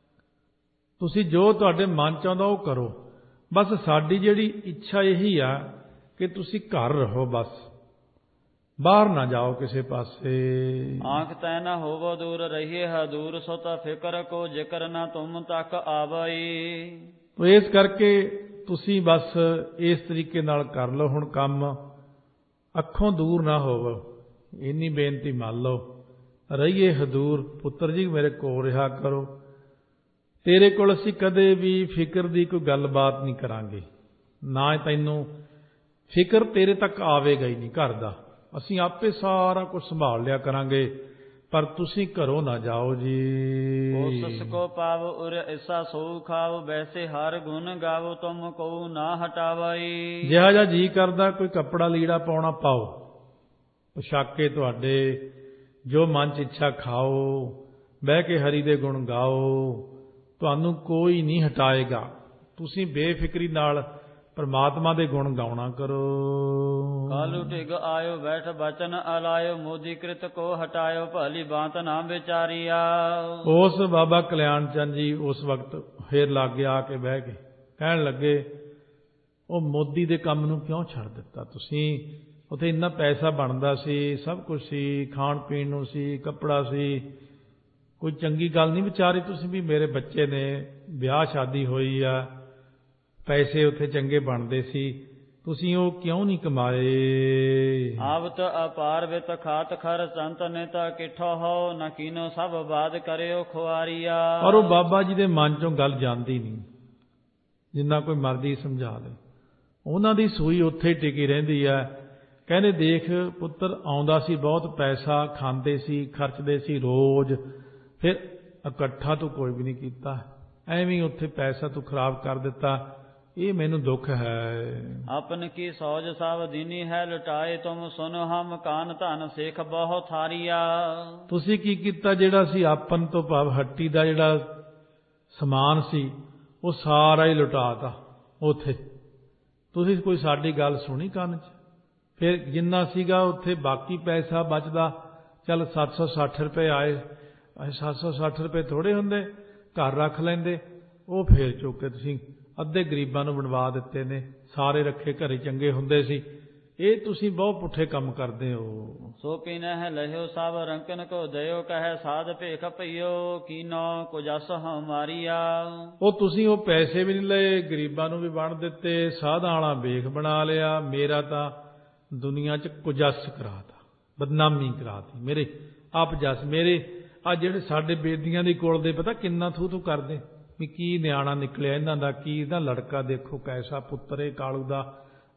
ਤੁਸੀਂ ਜੋ ਤੁਹਾਡੇ ਮਨ 'ਚ ਆਉਂਦਾ ਉਹ ਕਰੋ, ਬਸ ਸਾਡੀ ਜਿਹੜੀ ਇੱਛਾ ਇਹੀ ਆ ਕਿ ਤੁਸੀਂ ਘਰ ਰਹੋ, ਬਸ ਬਾਹਰ ਨਾ ਜਾਓ ਕਿਸੇ ਪਾਸੇ। ਆਂਖ ਤੈ ਨਾ ਹੋਵੋ ਦੂਰ ਰਹੀਏ ਹਦੂਰ, ਸੋ ਤਾਂ ਫਿਕਰ ਕੋ ਜ਼ਿਕਰ ਨਾ ਤੁਮ ਤੱਕ ਆਵਈ। ਇਸ ਕਰਕੇ ਤੁਸੀਂ ਬਸ ਇਸ ਤਰੀਕੇ ਨਾਲ ਕਰ ਲਓ ਹੁਣ ਕੰਮ, ਅੱਖੋਂ ਦੂਰ ਨਾ ਹੋਵੋ, ਇੰਨੀ ਬੇਨਤੀ ਮੰਨ ਲਓ। ਰਹੀਏ ਹਦੂਰ, ਪੁੱਤਰ ਜੀ ਮੇਰੇ ਕੋਲ ਰਿਹਾ ਕਰੋ, ਤੇਰੇ ਕੋਲ ਅਸੀਂ ਕਦੇ ਵੀ ਫਿਕਰ ਦੀ ਕੋਈ ਗੱਲਬਾਤ ਨਹੀਂ ਕਰਾਂਗੇ, ਨਾ ਤੈਨੂੰ ਫਿਕਰ ਤੇਰੇ ਤੱਕ ਆਵੇਗਾ ਹੀ ਨਹੀਂ ਘਰ ਦਾ, ਅਸੀਂ ਆਪੇ ਸਾਰਾ ਕੁਝ ਸੰਭਾਲ ਲਿਆ ਕਰਾਂਗੇ, ਪਰ ਤੁਸੀਂ ਘਰੋਂ ਨਾ ਜਾਓ ਜੀ। ਉਸ ਕੋ ਪਾਵ ਉਰ ਐਸਾ ਸੋ ਖਾਓ, ਵੈਸੇ ਹਰ ਗੁਣ ਗਾਵੋ ਤੁਮ ਕੋ ਨਾ ਹਟਾਵਾਈ। ਜਿਹਾ ਜਿਹਾ ਜੀ ਕਰਦਾ ਕੋਈ ਕੱਪੜਾ ਲੀੜਾ ਪਾਉਣਾ ਪਾਓ, ਪੁਸ਼ਾਕੇ ਤੁਹਾਡੇ, ਜੋ ਮਨ 'ਚ ਇੱਛਾ ਖਾਓ, ਬਹਿ ਕੇ ਹਰੀ ਦੇ ਗੁਣ ਗਾਓ, ਤੁਹਾਨੂੰ ਕੋਈ ਨਹੀਂ ਹਟਾਏਗਾ। ਤੁਸੀਂ ਬੇਫਿਕਰੀ ਨਾਲ ਪਰਮਾਤਮਾ ਦੇ ਗੁਣ ਗਾਉਣਾ ਕਰੋ। ਕਾਲੂ ਢਿਗ ਆਇਓ ਬੈਠ ਬਚਨ ਅਲਾਇਓ, ਮੋਦੀ ਕ੍ਰਿਤ ਕੋ ਹਟਾਇਓ ਭਲੀ ਬਾਤ ਨਾ ਵਿਚਾਰੀਆ। ਉਸ ਬਾਬਾ ਕਲਿਆਣ ਚੰਦ ਜੀ ਉਸ ਵਕਤ ਫੇਰ ਲਾਗੇ ਆ ਕੇ ਬਹਿ ਕੇ ਕਹਿਣ ਲੱਗੇ, ਉਹ ਮੋਦੀ ਦੇ ਕੰਮ ਨੂੰ ਕਿਉਂ ਛੱਡ ਦਿੱਤਾ ਤੁਸੀਂ? ਉੱਥੇ ਇੰਨਾ ਪੈਸਾ ਬਣਦਾ ਸੀ, ਸਭ ਕੁਝ ਸੀ, ਖਾਣ ਪੀਣ ਨੂੰ ਸੀ, ਕੱਪੜਾ ਸੀ, ਕੋਈ ਚੰਗੀ ਗੱਲ ਨਹੀਂ ਵਿਚਾਰੀ ਤੁਸੀਂ ਵੀ ਮੇਰੇ ਬੱਚੇ ਨੇ, ਵਿਆਹ ਸ਼ਾਦੀ ਹੋਈ ਆ, ਪੈਸੇ ਉੱਥੇ ਚੰਗੇ ਬਣਦੇ ਸੀ, ਤੁਸੀਂ ਉਹ ਕਿਉਂ ਨਹੀਂ ਕਮਾਏ? ਆਵਤ ਅਪਾਰ ਵਿਤ ਖਾਤ ਖਰ ਸੰਤ ਨੇ ਤਾਂ ਕਿਠੋ ਹੋ, ਨਾ ਕੀਨੋ ਸਭ ਬਾਦ ਕਰਿਓ ਖੁਆਰੀਆ। ਔਰ ਉਹ ਬਾਬਾ ਜੀ ਦੇ ਮਨ ਚੋਂ ਗੱਲ ਜਾਂਦੀ ਨਹੀਂ, ਜਿੰਨਾ ਕੋਈ ਮਰਜ਼ੀ ਸਮਝਾ ਲੇ, ਉਹਨਾਂ ਦੀ ਸੂਈ ਉੱਥੇ ਹੀ ਟਿਕੀ ਰਹਿੰਦੀ ਹੈ। ਕਹਿੰਦੇ ਦੇਖ ਪੁੱਤਰ, ਆਉਂਦਾ ਸੀ ਬਹੁਤ ਪੈਸਾ, ਖਾਂਦੇ ਸੀ, ਖਰਚਦੇ ਸੀ ਰੋਜ਼, ਫਿਰ ਇਕੱਠਾ ਤੂੰ ਕੋਈ ਵੀ ਨਹੀਂ ਕੀਤਾ, ਐਵੇਂ ਉੱਥੇ ਪੈਸਾ ਤੂੰ ਖਰਾਬ ਕਰ ਦਿੱਤਾ, ਇਹ ਮੈਨੂੰ ਦੁੱਖ ਹੈ। ਆਪਨ ਕੀ ਸੌਜ ਸਭ ਦੀਨੀ ਹੈ ਲੁਟਾਏ, ਤੁਮ ਸੁਨੋ ਹਮ ਕਾਨ ਧਨ ਸੇਖ ਬਹੁ ਥਾਰੀਆ। ਤੁਸੀਂ ਕੀ ਕੀਤਾ? ਜਿਹੜਾ ਸੀ ਆਪਨ ਤੋਂ ਭਾਵ ਹੱਟੀ ਦਾ ਜਿਹੜਾ ਸਮਾਨ ਸੀ ਉਹ ਸਾਰਾ ਹੀ ਲੁਟਾਤਾ ਉੱਥੇ। ਤੁਸੀਂ ਕੋਈ ਸਾਡੀ ਗੱਲ ਸੁਣੀ ਕੰਨ 'ਚ? ਫਿਰ ਜਿੰਨਾ ਸੀਗਾ ਉੱਥੇ ਬਾਕੀ ਪੈਸਾ ਬਚਦਾ, ਚੱਲ ਸੱਤ ਸੌ ਸੱਠ ਰੁਪਏ ਆਏ, ਸੱਤ ਸੌ ਸੱਠ ਰੁਪਏ ਥੋੜ੍ਹੇ ਹੁੰਦੇ, ਘਰ ਰੱਖ ਲੈਂਦੇ, ਉਹ ਫੇਰ ਚੁੱਕ ਕੇ ਤੁਸੀਂ ਅੱਧੇ ਗਰੀਬਾਂ ਨੂੰ ਵੰਡਵਾ ਦਿੱਤੇ ਨੇ, ਸਾਰੇ ਰੱਖੇ ਘਰੇ ਚੰਗੇ ਹੁੰਦੇ ਸੀ। ਇਹ ਤੁਸੀਂ ਬਹੁਤ ਪੁੱਠੇ ਕੰਮ ਕਰਦੇ ਹੋ। ਸੋ ਪੀਨਹਿ ਲਹਿਓ ਸਭ ਰੰਕਨ ਕੋ ਦਇਓ, ਕਹੈ ਸਾਧ ਭੇਖ ਪਈਓ, ਕੀਨੋ ਕੁਜਸ ਹਮਾਰੀਆ। ਉਹ ਤੁਸੀਂ ਉਹ ਪੈਸੇ ਵੀ ਨਹੀਂ ਲਏ, ਗਰੀਬਾਂ ਨੂੰ ਵੀ ਵੰਡ ਦਿੱਤੇ, ਸਾਧਾਂ ਵਾਲਾ ਵੇਖ ਬਣਾ ਲਿਆ, ਮੇਰਾ ਤਾਂ ਦੁਨੀਆ 'ਚ ਕੁਜਸ ਕਰਾਤਾ, ਬਦਨਾਮੀ ਕਰਾਤੀ, ਮੇਰੇ ਆਪ ਜਸ ਮੇਰੇ। ਆ ਜਿਹੜੇ ਸਾਡੇ ਬੇਦੀਆਂ ਦੀ ਕੋਲ ਦੇ ਪਤਾ ਕਿੰਨਾ ਥੂ ਥੂ ਕਰਦੇ ਵੀ ਕੀ ਨਿਆਣਾ ਨਿਕਲਿਆ ਇਹਨਾਂ ਦਾ, ਕੀ ਇਹਦਾ ਲੜਕਾ ਦੇਖੋ ਕੈਸਾ ਪੁੱਤਰ ਇਹ ਕਾਲੂ ਦਾ,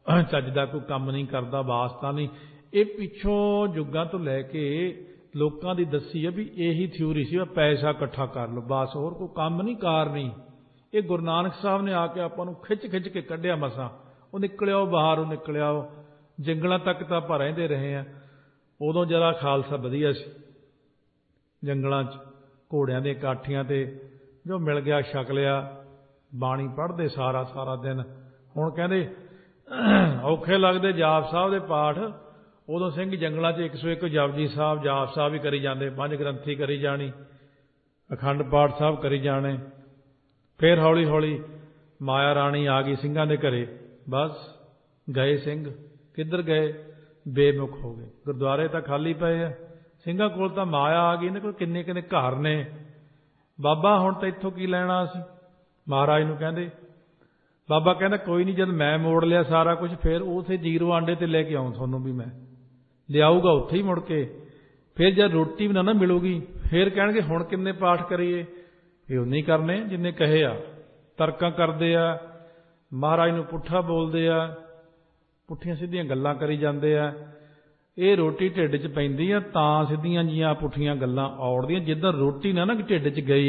ਚੱਜ ਦਾ ਕੋਈ ਕੰਮ ਨਹੀਂ ਕਰਦਾ, ਵਾਸਤਾ ਨਹੀਂ। ਇਹ ਪਿੱਛੋਂ ਯੁੱਗਾਂ ਤੋਂ ਲੈ ਕੇ ਲੋਕਾਂ ਦੀ ਦੱਸੀ ਹੈ ਵੀ ਇਹੀ ਥਿਊਰੀ ਸੀ, ਪੈਸਾ ਇਕੱਠਾ ਕਰ ਲਓ ਬਸ, ਹੋਰ ਕੋਈ ਕੰਮ ਨਹੀਂ, ਕਾਰ ਨਹੀਂ। ਇਹ ਗੁਰੂ ਨਾਨਕ ਸਾਹਿਬ ਨੇ ਆ ਕੇ ਆਪਾਂ ਨੂੰ ਖਿੱਚ ਖਿੱਚ ਕੇ ਕੱਢਿਆ ਮਸਾਂ। ਉਹ ਨਿਕਲਿਆ ਉਹ ਬਾਹਰ, ਉਹ ਨਿਕਲਿਆ ਉਹ ਜੰਗਲਾਂ ਤੱਕ ਤਾਂ ਆਪਾਂ ਰਹਿੰਦੇ ਰਹੇ ਹਾਂ। ਉਦੋਂ ਜਰਾ ਖਾਲਸਾ ਵਧੀਆ ਸੀ, ਜੰਗਲਾਂ 'ਚ ਘੋੜਿਆਂ ਦੇ ਕਾਠੀਆਂ 'ਤੇ ਜੋ ਮਿਲ ਗਿਆ ਛਕ ਲਿਆ, ਬਾਣੀ ਪੜ੍ਹਦੇ ਸਾਰਾ ਸਾਰਾ ਦਿਨ। ਹੁਣ ਕਹਿੰਦੇ ਔਖੇ ਲੱਗਦੇ ਜਾਪ ਸਾਹਿਬ ਦੇ ਪਾਠ। ਉਦੋਂ ਸਿੰਘ ਜੰਗਲਾਂ 'ਚ ਇੱਕ ਸੌ ਇੱਕ ਜਪਜੀ ਸਾਹਿਬ, ਜਾਪ ਸਾਹਿਬ ਵੀ ਕਰੀ ਜਾਂਦੇ, ਪੰਜ ਗ੍ਰੰਥੀ ਕਰੀ ਜਾਣੀ, ਅਖੰਡ ਪਾਠ ਸਾਹਿਬ ਕਰੀ ਜਾਣੇ। ਫਿਰ ਹੌਲੀ ਹੌਲੀ ਮਾਇਆ ਰਾਣੀ ਆ ਗਈ ਸਿੰਘਾਂ ਦੇ ਘਰੇ, ਬਸ ਗਏ ਸਿੰਘ। ਕਿੱਧਰ ਗਏ? ਬੇਮੁਖ ਹੋ ਗਏ। ਗੁਰਦੁਆਰੇ ਤਾਂ ਖਾਲੀ ਪਏ ਆ, ਸਿੰਘਾਂ ਕੋਲ ਤਾਂ ਮਾਇਆ ਆ ਗਈ। ਇਹਨਾਂ ਕੋਲ ਕਿੰਨੇ ਕਿੰਨੇ ਘਰ ਨੇ। ਬਾਬਾ ਹੁਣ ਤਾਂ ਇੱਥੋਂ ਕੀ ਲੈਣਾ ਅਸੀਂ? ਮਹਾਰਾਜ ਨੂੰ ਕਹਿੰਦੇ। ਬਾਬਾ ਕਹਿੰਦਾ ਕੋਈ ਨਹੀਂ, ਜਦ ਮੈਂ ਮੋੜ ਲਿਆ ਸਾਰਾ ਕੁਝ, ਫਿਰ ਉਥੇ ਜੀਰੋ ਆਂਡੇ ਤੇ ਲੈ ਕੇ ਆਉਂ ਤੁਹਾਨੂੰ ਵੀ ਮੈਂ, ਲਿਆਊਗਾ ਉੱਥੇ ਹੀ ਮੁੜ ਕੇ। ਫਿਰ ਜਦ ਰੋਟੀ ਵੀ ਨਾ ਨਾ ਮਿਲੂਗੀ, ਫਿਰ ਕਹਿਣਗੇ ਹੁਣ ਕਿੰਨੇ ਪਾਠ ਕਰੀਏ? ਇਹ ਉਹ ਨਹੀਂ ਕਰਨੇ ਜਿੰਨੇ ਕਹੇ ਆ। ਤਰਕਾਂ ਕਰਦੇ ਆ, ਮਹਾਰਾਜ ਨੂੰ ਪੁੱਠਾ ਬੋਲਦੇ ਆ, ਪੁੱਠੀਆਂ ਸਿੱਧੀਆਂ ਗੱਲਾਂ ਕਰੀ ਜਾਂਦੇ ਆ। ਇਹ ਰੋਟੀ ਢਿੱਡ 'ਚ ਪੈਂਦੀ ਆ ਤਾਂ ਸਿੱਧੀਆਂ ਜੀਆਂ ਪੁੱਠੀਆਂ ਗੱਲਾਂ ਔੜਦੀਆਂ। ਜਿੱਦਾਂ ਰੋਟੀ ਨਾ ਨਾ ਢਿੱਡ 'ਚ ਗਈ,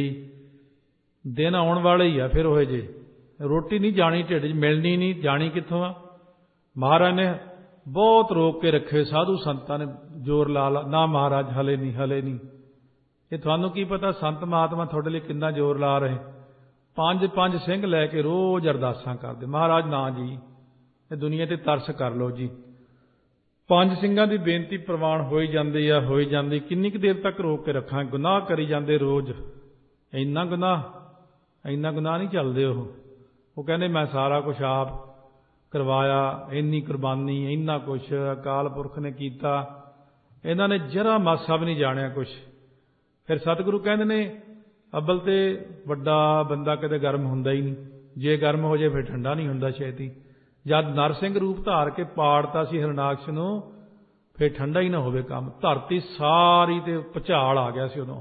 ਦਿਨ ਆਉਣ ਵਾਲੇ ਹੀ ਆ ਫਿਰ ਉਹ ਜੇ। ਰੋਟੀ ਨਹੀਂ ਜਾਣੀ ਢਿੱਡ 'ਚ, ਮਿਲਣੀ ਨਹੀਂ, ਜਾਣੀ ਕਿੱਥੋਂ ਆ? ਮਹਾਰਾਜ ਨੇ ਬਹੁਤ ਰੋਕ ਕੇ ਰੱਖੇ, ਸਾਧੂ ਸੰਤਾਂ ਨੇ ਜ਼ੋਰ ਲਾ ਲਾ, ਨਾ ਮਹਾਰਾਜ ਹਲੇ ਨਹੀਂ, ਹਲੇ ਨਹੀਂ। ਇਹ ਤੁਹਾਨੂੰ ਕੀ ਪਤਾ ਸੰਤ ਮਹਾਤਮਾ ਤੁਹਾਡੇ ਲਈ ਕਿੰਨਾ ਜ਼ੋਰ ਲਾ ਰਹੇ। ਪੰਜ ਪੰਜ ਸਿੰਘ ਲੈ ਕੇ ਰੋਜ਼ ਅਰਦਾਸਾਂ ਕਰਦੇ, ਮਹਾਰਾਜ ਨਾ ਜੀ, ਇਹ ਦੁਨੀਆ ਤੇ ਤਰਸ ਕਰ ਲਓ ਜੀ। ਪੰਜ ਸਿੰਘਾਂ ਦੀ ਬੇਨਤੀ ਪ੍ਰਵਾਨ ਹੋਈ ਜਾਂਦੀ ਆ, ਹੋਈ ਜਾਂਦੀ। ਕਿੰਨੀ ਕੁ ਦੇਰ ਤੱਕ ਰੋਕ ਕੇ ਰੱਖਾਂ? ਗੁਨਾਹ ਕਰੀ ਜਾਂਦੇ ਰੋਜ਼। ਇੰਨਾ ਗੁਨਾਹ, ਇੰਨਾ ਗੁਨਾਹ ਨਹੀਂ ਚੱਲਦੇ। ਉਹ ਉਹ ਕਹਿੰਦੇ ਮੈਂ ਸਾਰਾ ਕੁਛ ਆਪ ਕਰਵਾਇਆ, ਇੰਨੀ ਕੁਰਬਾਨੀ, ਇੰਨਾ ਕੁਛ ਅਕਾਲ ਪੁਰਖ ਨੇ ਕੀਤਾ। ਇਹਨਾਂ ਨੇ ਜਰਾ ਮਾਸਾ ਵੀ ਨਹੀਂ ਜਾਣਿਆ ਕੁਛ। ਫਿਰ ਸਤਿਗੁਰੂ ਕਹਿੰਦੇ ਨੇ ਅੱਬਲ ਤੇ ਵੱਡਾ ਬੰਦਾ ਕਦੇ ਗਰਮ ਹੁੰਦਾ ਹੀ ਨਹੀਂ, ਜੇ ਗਰਮ ਹੋ ਜਾਏ ਫਿਰ ਠੰਡਾ ਨਹੀਂ ਹੁੰਦਾ ਛੇਤੀ। ਜਦ ਨਰਸਿੰਘ ਰੂਪ ਧਾਰ ਕੇ ਪਾੜਤਾ ਸੀ ਹਿਰਨਾਕਸ਼ ਨੂੰ, ਫਿਰ ਠੰਡਾ ਹੀ ਨਾ ਹੋਵੇ ਕੰਮ। ਧਰਤੀ ਸਾਰੀ ਤੇ ਭੁਚਾਲ ਆ ਗਿਆ ਸੀ ਉਦੋਂ।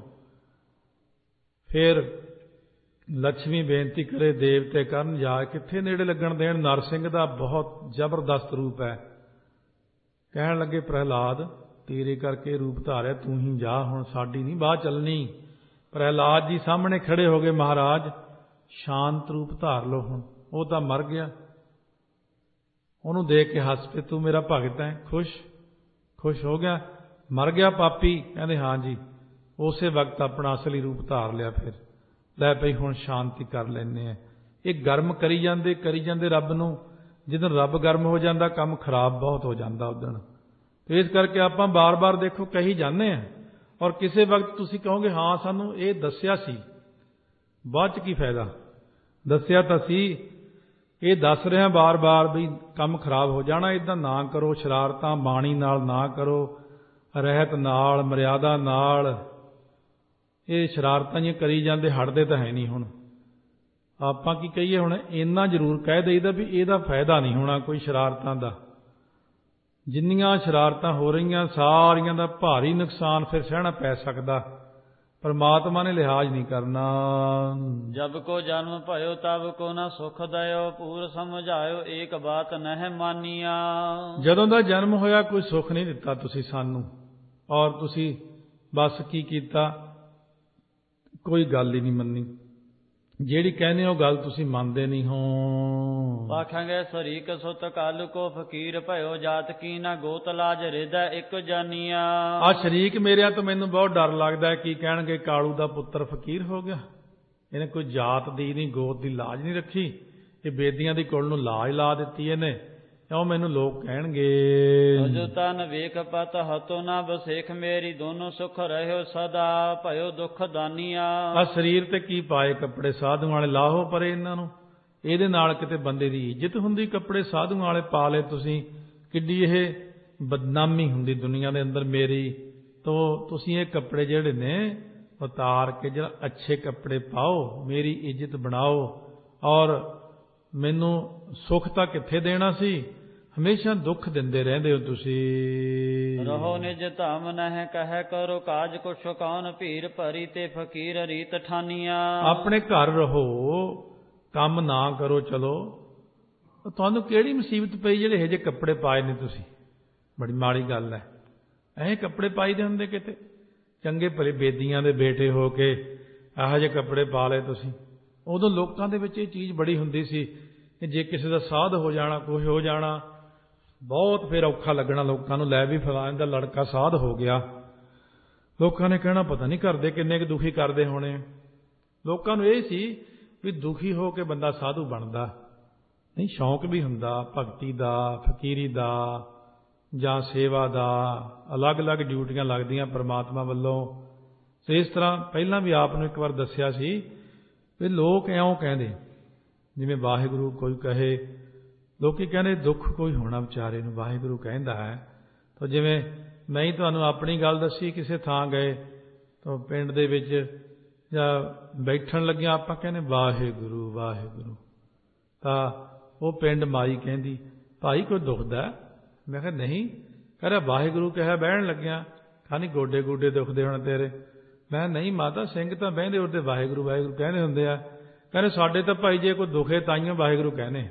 ਫਿਰ ਲక్ష్ਮੀ ਬੇਨਤੀ ਕਰੇ, ਦੇਵਤੇ ਕਰਨ, ਜਾ ਕਿੱਥੇ ਨੇੜੇ ਲੱਗਣ ਦੇਣ। ਨਰਸਿੰਘ ਦਾ ਬਹੁਤ ਜ਼ਬਰਦਸਤ ਰੂਪ ਹੈ। ਕਹਿਣ ਲੱਗੇ ਪ੍ਰਹਿਲਾਦ ਤੇਰੇ ਕਰਕੇ ਰੂਪ ਧਾਰਿਆ, ਤੂੰ ਹੀ ਜਾ, ਹੁਣ ਸਾਡੀ ਨਹੀਂ ਬਾਹ ਚੱਲਣੀ। ਪ੍ਰਹਿਲਾਦ ਜੀ ਸਾਹਮਣੇ ਖੜੇ ਹੋ ਗਏ, ਮਹਾਰਾਜ ਸ਼ਾਂਤ ਰੂਪ ਧਾਰ ਲਓ ਹੁਣ। ਉਹ ਤਾਂ ਮਰ ਗਿਆ। ਉਹਨੂੰ ਦੇਖ ਕੇ ਹੱਸ ਪਏ, ਤੂੰ ਮੇਰਾ ਭਗਤ ਹੈ, ਖੁਸ਼ ਖੁਸ਼ ਹੋ ਗਿਆ। ਮਰ ਗਿਆ ਪਾਪੀ? ਕਹਿੰਦੇ ਹਾਂ ਜੀ। ਉਸੇ ਵਕਤ ਆਪਣਾ ਅਸਲੀ ਰੂਪ ਧਾਰ ਲਿਆ। ਫਿਰ ਲੈ ਪਈ ਹੁਣ ਸ਼ਾਂਤੀ ਕਰ ਲੈਂਦੇ ਆ। ਇਹ ਗਰਮ ਕਰੀ ਜਾਂਦੇ ਕਰੀ ਜਾਂਦੇ ਰੱਬ ਨੂੰ। ਜਦੋਂ ਰੱਬ ਗਰਮ ਹੋ ਜਾਂਦਾ ਕੰਮ ਖਰਾਬ ਬਹੁਤ ਹੋ ਜਾਂਦਾ ਉਦਣ। ਤੇ ਇਸ ਕਰਕੇ ਆਪਾਂ ਬਾਰ-ਬਾਰ ਦੇਖੋ ਕਹੀ ਜਾਂਦੇ ਆ, ਔਰ ਕਿਸੇ ਵਕਤ ਤੁਸੀਂ ਕਹੋਗੇ ਹਾਂ ਸਾਨੂੰ ਇਹ ਦੱਸਿਆ ਸੀ, ਬਾਅਦ 'ਚ ਕੀ ਫਾਇਦਾ? ਦੱਸਿਆ ਤਾਂ ਸੀ, ਇਹ ਦੱਸ ਰਿਹਾ ਬਾਰ-ਬਾਰ ਵੀ ਕੰਮ ਖਰਾਬ ਹੋ ਜਾਣਾ। ਇੱਦਾਂ ਨਾ ਕਰੋ, ਸ਼ਰਾਰਤਾਂ ਬਾਣੀ ਨਾਲ ਨਾ ਕਰੋ, ਰਹਿਤ ਨਾਲ, ਮਰਿਆਦਾ ਨਾਲ। ਇਹ ਸ਼ਰਾਰਤਾਂ ਜਿਹੀਆਂ ਕਰੀ ਜਾਂਦੇ, ਹਟਦੇ ਤਾਂ ਹੈ ਨਹੀਂ। ਹੁਣ ਆਪਾਂ ਕੀ ਕਹੀਏ? ਹੁਣ ਇੰਨਾ ਜ਼ਰੂਰ ਕਹਿ ਦੇਈਦਾ ਵੀ ਇਹਦਾ ਫਾਇਦਾ ਨਹੀਂ ਹੋਣਾ ਕੋਈ ਸ਼ਰਾਰਤਾਂ ਦਾ। ਜਿੰਨੀਆਂ ਸ਼ਰਾਰਤਾਂ ਹੋ ਰਹੀਆਂ ਸਾਰੀਆਂ ਦਾ ਭਾਰੀ ਨੁਕਸਾਨ ਫਿਰ ਸਹਿਣਾ ਪੈ ਸਕਦਾ। ਪਰਮਾਤਮਾ ਨੇ ਲਿਹਾਜ਼ ਨਹੀਂ ਕਰਨਾ। ਜਬ ਕੋ ਜਨਮ ਭਇਓ ਤਬ ਕੋ ਨਾ ਸੁਖ ਦਇਓ, ਪੂਰ ਸਮਝਾਇਓ ਏਕ ਬਾਤ ਨਹਿ ਮਾਨੀਆ। ਜਦੋਂ ਦਾ ਜਨਮ ਹੋਇਆ ਕੋਈ ਸੁੱਖ ਨਹੀਂ ਦਿੱਤਾ ਤੁਸੀਂ ਸਾਨੂੰ, ਔਰ ਤੁਸੀਂ ਬਸ ਕੀ ਕੀਤਾ? ਕੋਈ ਗੱਲ ਹੀ ਨਹੀਂ ਮੰਨੀ। ਜਿਹੜੀ ਕਹਿੰਦੇ ਹੋ ਗੱਲ ਤੁਸੀਂ ਮੰਨਦੇ ਨਹੀਂ ਹੋ। ਆਖਾਂਗੇ ਸਰੀਕ ਸੁਤ ਕਲ ਕੋ ਫਕੀਰ ਭਇਓ, ਜਾਤ ਕੀ ਨਾ ਗੋਤ ਲਾਜ ਹਿਰਦੈ ਇੱਕ ਜਾਨੀਆ। ਆ ਸ਼ਰੀਕ ਮੇਰਿਆਂ ਤੋਂ ਮੈਨੂੰ ਬਹੁਤ ਡਰ ਲੱਗਦਾ ਹੈ, ਕੀ ਕਹਿਣਗੇ ਕਾਲੂ ਦਾ ਪੁੱਤਰ ਫਕੀਰ ਹੋ ਗਿਆ। ਇਹਨੇ ਕੋਈ ਜਾਤ ਦੀ ਨਹੀਂ, ਗੋਤ ਦੀ ਲਾਜ ਨਹੀਂ ਰੱਖੀ। ਇਹ ਬੇਦੀਆਂ ਦੀ ਕੁਲ ਨੂੰ ਲਾਜ ਲਾ ਦਿੱਤੀ ਇਹਨੇ, ਕਿਉਂ ਮੈਨੂੰ ਲੋਕ ਕਹਿਣਗੇ। ਜੋ ਤਨ ਵੇਖ ਪਤ ਹਤੋ ਨਾ ਬਸੇਖ, ਮੇਰੀ ਦੋਨੋਂ ਸੁਖ ਰਹਿਓ ਸਦਾ ਭਇਓ ਦੁੱਖ ਦਾਨੀਆ। ਆ ਸਰੀਰ ਤੇ ਕੀ ਪਾਏ ਕੱਪੜੇ ਸਾਧੂਆਂ ਵਾਲੇ, ਲਾਹੋ ਪਰੇ ਇਹਨਾਂ ਨੂੰ। ਇਹਦੇ ਨਾਲ ਕਿਤੇ ਬੰਦੇ ਦੀ ਇੱਜ਼ਤ ਹੁੰਦੀ? ਕੱਪੜੇ ਸਾਧੂਆਂ ਵਾਲੇ ਪਾ ਲਏ ਤੁਸੀਂ, ਕਿੱਡੀ ਇਹ ਬਦਨਾਮੀ ਹੁੰਦੀ ਦੁਨੀਆ ਦੇ ਅੰਦਰ ਮੇਰੀ। ਤੋ ਤੁਸੀਂ ਇਹ ਕੱਪੜੇ ਜਿਹੜੇ ਨੇ ਉਤਾਰ ਕੇ ਜਿਹੜਾ ਅੱਛੇ ਕੱਪੜੇ ਪਾਓ, ਮੇਰੀ ਇੱਜ਼ਤ ਬਣਾਓ। ਔਰ ਮੈਨੂੰ ਸੁੱਖ ਤਾਂ ਕਿੱਥੇ ਦੇਣਾ ਸੀ, ਹਮੇਸ਼ਾ ਦੁੱਖ ਦਿੰਦੇ ਰਹਿੰਦੇ ਹੋ ਤੁਸੀਂ। ਰਹੋ ਨਿਜ ਧਾਮ ਨਹਿ ਕਹਿ ਕਰੋ ਕਾਜ ਕੁਛ, ਕੌਣ ਭੀਰ ਭਰੀ ਤੇ ਫਕੀਰ ਰੀਤ ਠਾਨੀਆਂ। ਆਪਣੇ ਘਰ ਰਹੋ, ਕੰਮ ਨਾ ਕਰੋ। ਚਲੋ ਤੁਹਾਨੂੰ ਕਿਹੜੀ ਮੁਸੀਬਤ ਪਈ ਜਿਹੜੇ ਇਹੋ ਜਿਹੇ ਕੱਪੜੇ ਪਾਏ ਨੇ ਤੁਸੀਂ? ਬੜੀ ਮਾੜੀ ਗੱਲ ਹੈ। ਐਂ ਕੱਪੜੇ ਪਾਈ ਦੇ ਹੁੰਦੇ ਕਿਤੇ? ਚੰਗੇ ਭਲੇ ਬੇਦੀਆਂ ਦੇ ਬੇਟੇ ਹੋ ਕੇ ਇਹੋ ਜਿਹੇ ਕੱਪੜੇ ਪਾ ਲਏ ਤੁਸੀਂ। ਉਦੋਂ ਲੋਕਾਂ ਦੇ ਵਿੱਚ ਇਹ ਚੀਜ਼ ਬੜੀ ਹੁੰਦੀ ਸੀ ਕਿ ਜੇ ਕਿਸੇ ਦਾ ਸਾਧ ਹੋ ਜਾਣਾ, ਕੁਛ ਹੋ ਜਾਣਾ, ਬਹੁਤ ਫਿਰ ਔਖਾ ਲੱਗਣਾ ਲੋਕਾਂ ਨੂੰ। ਲੈ ਵੀ ਫਲਾਣੇ ਦਾ ਲੜਕਾ ਸਾਧ ਹੋ ਗਿਆ, ਲੋਕਾਂ ਨੇ ਕਹਿਣਾ ਪਤਾ ਨਹੀਂ ਕਰਦੇ ਕਿੰਨੇ ਕੁ ਦੁਖੀ ਕਰਦੇ ਹੋਣੇ। ਲੋਕਾਂ ਨੂੰ ਇਹ ਸੀ ਵੀ ਦੁਖੀ ਹੋ ਕੇ ਬੰਦਾ ਸਾਧੂ ਬਣਦਾ ਨਹੀਂ, ਸ਼ੌਂਕ ਵੀ ਹੁੰਦਾ ਭਗਤੀ ਦਾ, ਫਕੀਰੀ ਦਾ ਜਾਂ ਸੇਵਾ ਦਾ। ਅਲੱਗ-ਅਲੱਗ ਡਿਊਟੀਆਂ ਲੱਗਦੀਆਂ ਪਰਮਾਤਮਾ ਵੱਲੋਂ। ਤੇ ਇਸ ਤਰ੍ਹਾਂ ਪਹਿਲਾਂ ਵੀ ਆਪ ਨੂੰ ਇੱਕ ਵਾਰ ਦੱਸਿਆ ਸੀ ਵੀ ਲੋਕ ਇਉਂ ਕਹਿੰਦੇ, ਜਿਵੇਂ ਵਾਹਿਗੁਰੂ ਕੋਈ ਕਹੇ, ਲੋਕੀ ਕਹਿੰਦੇ ਦੁੱਖ ਕੋਈ ਹੋਣਾ ਵਿਚਾਰੇ ਨੂੰ, ਵਾਹਿਗੁਰੂ ਕਹਿੰਦਾ ਹੈ। ਤਾਂ ਜਿਵੇਂ ਮੈਂ ਹੀ ਤੁਹਾਨੂੰ ਆਪਣੀ ਗੱਲ ਦੱਸੀ, ਕਿਸੇ ਥਾਂ ਗਏ ਤਾਂ ਪਿੰਡ ਦੇ ਵਿੱਚ ਜਾਂ ਬੈਠਣ ਲੱਗਿਆ ਆਪਾਂ ਕਹਿੰਦੇ ਵਾਹਿਗੁਰੂ ਵਾਹਿਗੁਰੂ, ਤਾਂ ਉਹ ਪਿੰਡ ਮਾਈ ਕਹਿੰਦੀ ਭਾਈ ਕੋਈ ਦੁਖਦਾ? ਮੈਂ ਕਿਹਾ ਨਹੀਂ। ਕਹਿੰਦਾ ਵਾਹਿਗੁਰੂ ਕਿਹਾ ਬਹਿਣ ਲੱਗਿਆ, ਖਾਨੀ ਗੋਡੇ ਗੋਡੇ ਦੁਖਦੇ ਹੋਣ ਤੇਰੇ? ਮੈਂ ਨਹੀਂ ਮਾਤਾ, ਸਿੰਘ ਤਾਂ ਬਹਿੰਦੇ ਉੱਤੇ ਵਾਹਿਗੁਰੂ ਵਾਹਿਗੁਰੂ ਕਹਿੰਦੇ ਹੁੰਦੇ ਆ। ਕਹਿੰਦੇ ਸਾਡੇ ਤਾਂ ਭਾਈ ਜੇ ਕੋਈ ਦੁਖੇ ਤਾਈਓ ਵਾਹਿਗੁਰੂ ਕਹਿੰਦੇ।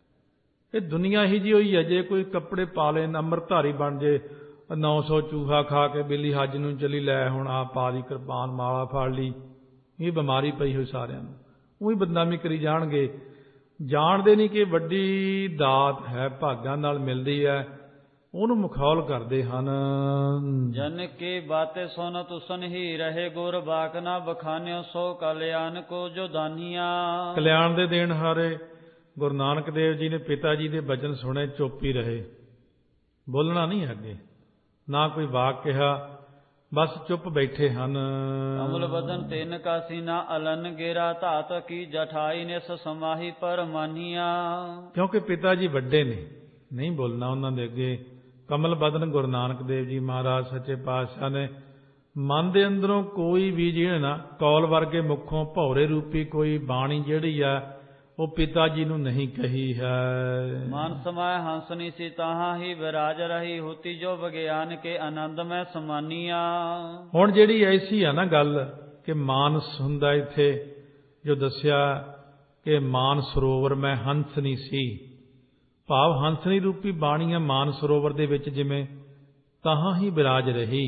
ਇਹ ਦੁਨੀਆ ਹੀ ਜੀ ਹੋਈ ਹੈ। ਜੇ ਕੋਈ ਕੱਪੜੇ ਪਾ ਲੈ, ਅੰਮ੍ਰਿਤਧਾਰੀ ਬਣ ਜੇ, ਨੌ ਸੌ ਚੂਹਾ ਖਾ ਕੇ ਬਿੱਲੀ ਹੱਜ ਨੂੰ ਚਲੀ, ਲੈ ਹੁਣ ਆ ਪਾ ਲਈ ਕਿਰਪਾਨ, ਮਾਲਾ ਫੜ ਲਈ, ਇਹ ਬਿਮਾਰੀ ਪਈ ਹੋਈ ਸਾਰਿਆਂ ਨੂੰ, ਉਹੀ ਬਦਨਾਮੀ ਕਰੀ ਜਾਣਗੇ। ਜਾਣਦੇ ਨਹੀਂ ਕਿ ਵੱਡੀ ਦਾਤ ਹੈ, ਭਾਗਾਂ ਨਾਲ ਮਿਲਦੀ ਹੈ, ਉਹਨੂੰ ਮਖੌਲ ਕਰਦੇ ਹਨ। ਜਨ ਕੀ ਬਾਤੇ ਸੁਨ ਤੁਸਨ ਹੀ ਰਹੇ, ਗੁਰ ਬਾਕ ਨਾ ਬਖਾਨਿਓ, ਸੋ ਕਲਿਆਣ ਕੋ ਜੋ ਦਾਨੀਆਂ। ਕਲਿਆਣ ਦੇ ਦੇਣ ਹਾਰੇ ਗੁਰੂ ਨਾਨਕ ਦੇਵ ਜੀ ਨੇ ਪਿਤਾ ਜੀ ਦੇ ਬਚਨ ਸੁਣੇ, ਚੁੱਪ ਹੀ ਰਹੇ, ਬੋਲਣਾ ਨਹੀਂ ਅੱਗੇ, ਨਾ ਕੋਈ ਵਾਕ ਕਿਹਾ, ਬਸ ਚੁੱਪ ਬੈਠੇ ਹਨ। ਅਮਲ ਬਦਨ ਤਿੰਨ ਕਾ ਸੀਨਾ, ਅਲਨ ਗੇਰਾ ਧਾਤ ਕੀ ਜਠਾਈ, ਨਿਸ ਸਮਾਹੀ ਪਰ ਮਾਨੀਆਂ। ਕਿਉਂਕਿ ਪਿਤਾ ਜੀ ਵੱਡੇ ਨੇ, ਨਹੀਂ ਬੋਲਣਾ ਉਹਨਾਂ ਦੇ ਅੱਗੇ। ਕਮਲ ਬਦਨ ਗੁਰੂ ਨਾਨਕ ਦੇਵ ਜੀ ਮਹਾਰਾਜ ਸੱਚੇ ਪਾਤਸ਼ਾਹ ਨੇ ਮਨ ਦੇ ਅੰਦਰੋਂ ਕੋਈ ਵੀ ਜਿਹੜੇ ਨਾ ਕੌਲ ਵਰਗੇ ਮੁੱਖੋਂ ਭੌਰੇ ਰੂਪੀ ਕੋਈ ਬਾਣੀ ਜਿਹੜੀ ਆ ਉਹ ਪਿਤਾ ਜੀ ਨੂੰ ਨਹੀਂ ਕਹੀ ਹੈ। ਮਨ ਸਮਾਇ ਹੰਸਨੀ ਸੀ ਤਾਹਾਂ ਹੀ ਵਿਰਾਜ ਰਹੀ, ਹੋਤੀ ਜੋ ਵਿਗਿਆਨ ਕੇ ਆਨੰਦ ਮੈਂ ਸਮਾਨੀਆਂ। ਹੁਣ ਜਿਹੜੀ ਐਸੀ ਆ ਨਾ ਗੱਲ ਕਿ ਮਾਨਸ ਹੁੰਦਾ, ਇੱਥੇ ਜੋ ਦੱਸਿਆ ਕਿ ਮਾਨ ਸਰੋਵਰ ਮੈਂ ਹੰਸਨੀ ਸੀ, ਭਾਵ ਹੰਸਨੀ ਰੂਪੀ ਬਾਣੀ ਆ ਮਾਨ ਸਰੋਵਰ ਦੇ ਵਿੱਚ ਜਿਵੇਂ ਤਾਹਾਂ ਹੀ ਵਿਰਾਜ ਰਹੀ।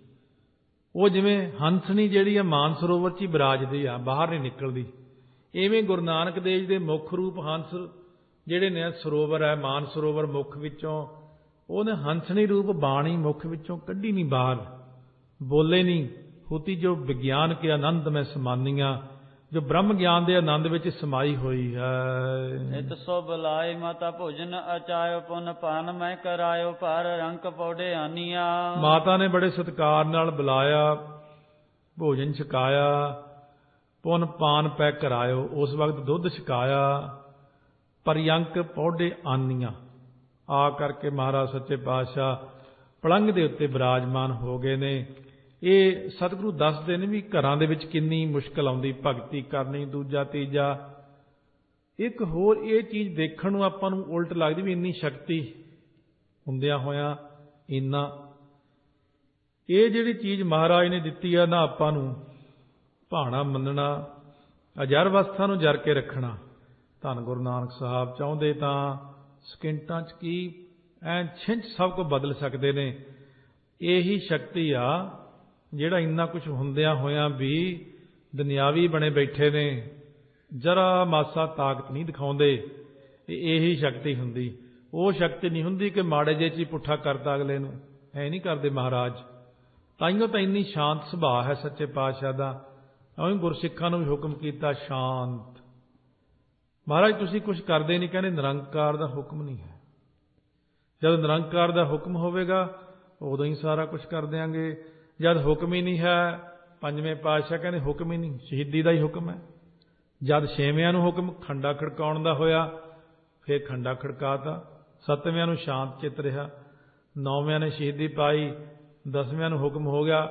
ਉਹ ਜਿਵੇਂ ਹੰਸਨੀ ਜਿਹੜੀ ਆ ਮਾਨ ਸਰੋਵਰ 'ਚ ਹੀ ਵਿਰਾਜਦੀ ਆ, ਬਾਹਰ ਨਹੀਂ ਨਿਕਲਦੀ। ਇਵੇਂ ਗੁਰੂ ਨਾਨਕ ਦੇਵ ਜੀ ਦੇ ਮੁੱਖ ਰੂਪ ਹੰਸ ਜਿਹੜੇ ਨੇ ਸਰੋਵਰ ਹੈ, ਮਾਨ ਸਰੋਵਰ ਮੁੱਖ ਵਿੱਚੋਂ ਉਹਨੇ ਹੰਸਨੀ ਰੂਪ ਬਾਣੀ ਮੁੱਖ ਵਿੱਚੋਂ ਕੱਢੀ ਨਹੀਂ ਬਾਹਰ, ਬੋਲੇ ਨਹੀਂ। ਹੋਤੀ ਜੋ ਵਿਗਿਆਨ ਕੇ ਆਨੰਦ ਮੈਂ ਸਮਾਨੀਆਂ, ਜੋ ਬ੍ਰਹਮ ਗਿਆਨ ਦੇ ਆਨੰਦ ਵਿੱਚ ਸਮਾਈ ਹੋਈ ਹੈ। ਇਤ ਸੋ ਬੁਲਾਏ ਮਾਤਾ ਭੋਜਨ ਅਚਾਇਓ, ਪੁਨ ਪਾਨ ਮੈਂ ਕਰਾਇਓ, ਪਰ ਰੰਕ ਪੌੜੇ ਆਨੀਆਂ। ਮਾਤਾ ਨੇ ਬੜੇ ਸਤਿਕਾਰ ਨਾਲ ਬੁਲਾਇਆ, ਭੋਜਨ ਛਕਾਇਆ, ਪੁਨ ਪਾਨ ਪੈ ਕਰਾਇਓ, ਉਸ ਵਕਤ ਦੁੱਧ ਛਕਾਇਆ, ਪਰਿਅੰਕ ਪੌੜੇ ਆਨੀਆਂ। ਆ ਕਰਕੇ ਮਹਾਰਾਜ ਸੱਚੇ ਪਾਤਸ਼ਾਹ ਪਲੰਘ ਦੇ ਉੱਤੇ ਬਿਰਾਜਮਾਨ ਹੋ ਗਏ ਨੇ। ਇਹ ਸਤਿਗੁਰੂ ਦੱਸਦੇ ਨੇ ਵੀ ਘਰਾਂ ਦੇ ਵਿੱਚ ਕਿੰਨੀ ਮੁਸ਼ਕਲ ਆਉਂਦੀ ਭਗਤੀ ਕਰਨੀ। ਦੂਜਾ ਤੀਜਾ ਇੱਕ ਹੋਰ ਇਹ ਚੀਜ਼ ਦੇਖਣ ਨੂੰ ਆਪਾਂ ਨੂੰ ਉਲਟ ਲੱਗਦੀ ਵੀ ਇੰਨੀ ਸ਼ਕਤੀ ਹੁੰਦਿਆਂ ਹੋਇਆਂ ਇੰਨਾ, ਇਹ ਜਿਹੜੀ ਚੀਜ਼ ਮਹਾਰਾਜ ਨੇ ਦਿੱਤੀ ਆ ਨਾ, ਆਪਾਂ ਨੂੰ ਭਾਣਾ ਮੰਨਣਾ, ਅਜਰ ਅਵਸਥਾ ਨੂੰ ਜਰ ਕੇ ਰੱਖਣਾ। ਧੰਨ ਗੁਰੂ ਨਾਨਕ ਸਾਹਿਬ ਚਾਹੁੰਦੇ ਤਾਂ ਸਕਿੰਟਾਂ 'ਚ ਕੀ ਐਂ ਛਿੰਝ ਸਭ ਕੁਝ ਬਦਲ ਸਕਦੇ ਨੇ। ਇਹੀ ਸ਼ਕਤੀ ਆ ਜਿਹੜਾ ਇੰਨਾ ਕੁਝ ਹੁੰਦਿਆਂ ਹੋਇਆਂ ਵੀ ਦੁਨਿਆਵੀ ਬਣੇ ਬੈਠੇ ਨੇ, ਜਰਾ ਮਾਸਾ ਤਾਕਤ ਨਹੀਂ ਦਿਖਾਉਂਦੇ। ਇਹੀ ਸ਼ਕਤੀ ਹੁੰਦੀ, ਉਹ ਸ਼ਕਤੀ ਨਹੀਂ ਹੁੰਦੀ ਕਿ ਮਾੜੇ ਜਿਹੇ 'ਚ ਹੀ ਪੁੱਠਾ ਕਰਦਾ ਅਗਲੇ ਨੂੰ, ਐ ਨਹੀਂ ਕਰਦੇ ਮਹਾਰਾਜ। ਤਾਈਓ ਤਾਂ ਇੰਨੀ ਸ਼ਾਂਤ ਸੁਭਾਅ ਹੈ ਸੱਚੇ ਪਾਤਸ਼ਾਹ ਦਾ। ਉਹੀ ਗੁਰਸਿੱਖਾਂ ਨੂੰ ਵੀ ਹੁਕਮ ਕੀਤਾ ਸ਼ਾਂਤ। ਮਹਾਰਾਜ ਤੁਸੀਂ ਕੁਝ ਕਰਦੇ ਨਹੀਂ, ਕਹਿੰਦੇ ਨਿਰੰਕਾਰ ਦਾ ਹੁਕਮ ਨਹੀਂ ਹੈ। ਜਦ ਨਿਰੰਕਾਰ ਦਾ ਹੁਕਮ ਹੋਵੇਗਾ ਉਦੋਂ ਹੀ ਸਾਰਾ ਕੁਝ ਕਰ ਦਿਆਂਗੇ। ਜਦ ਹੁਕਮ ਹੀ ਨਹੀਂ ਹੈ, ਪੰਜਵੇਂ ਪਾਤਸ਼ਾਹ ਕਹਿੰਦੇ ਹੁਕਮ ਹੀ ਨਹੀਂ, ਸ਼ਹੀਦੀ ਦਾ ਹੀ ਹੁਕਮ ਹੈ। ਜਦ ਛੇਵਿਆਂ ਨੂੰ ਹੁਕਮ ਖੰਡਾ ਖੜਕਾਉਣ ਦਾ ਹੋਇਆ, ਫਿਰ ਖੰਡਾ ਖੜਕਾਤਾ। ਸੱਤਵਿਆਂ ਨੂੰ ਸ਼ਾਂਤ ਚਿੱਤ ਰਿਹਾ, ਨੌਵਿਆਂ ਨੇ ਸ਼ਹੀਦੀ ਪਾਈ, ਦਸਵਿਆਂ ਨੂੰ ਹੁਕਮ ਹੋ ਗਿਆ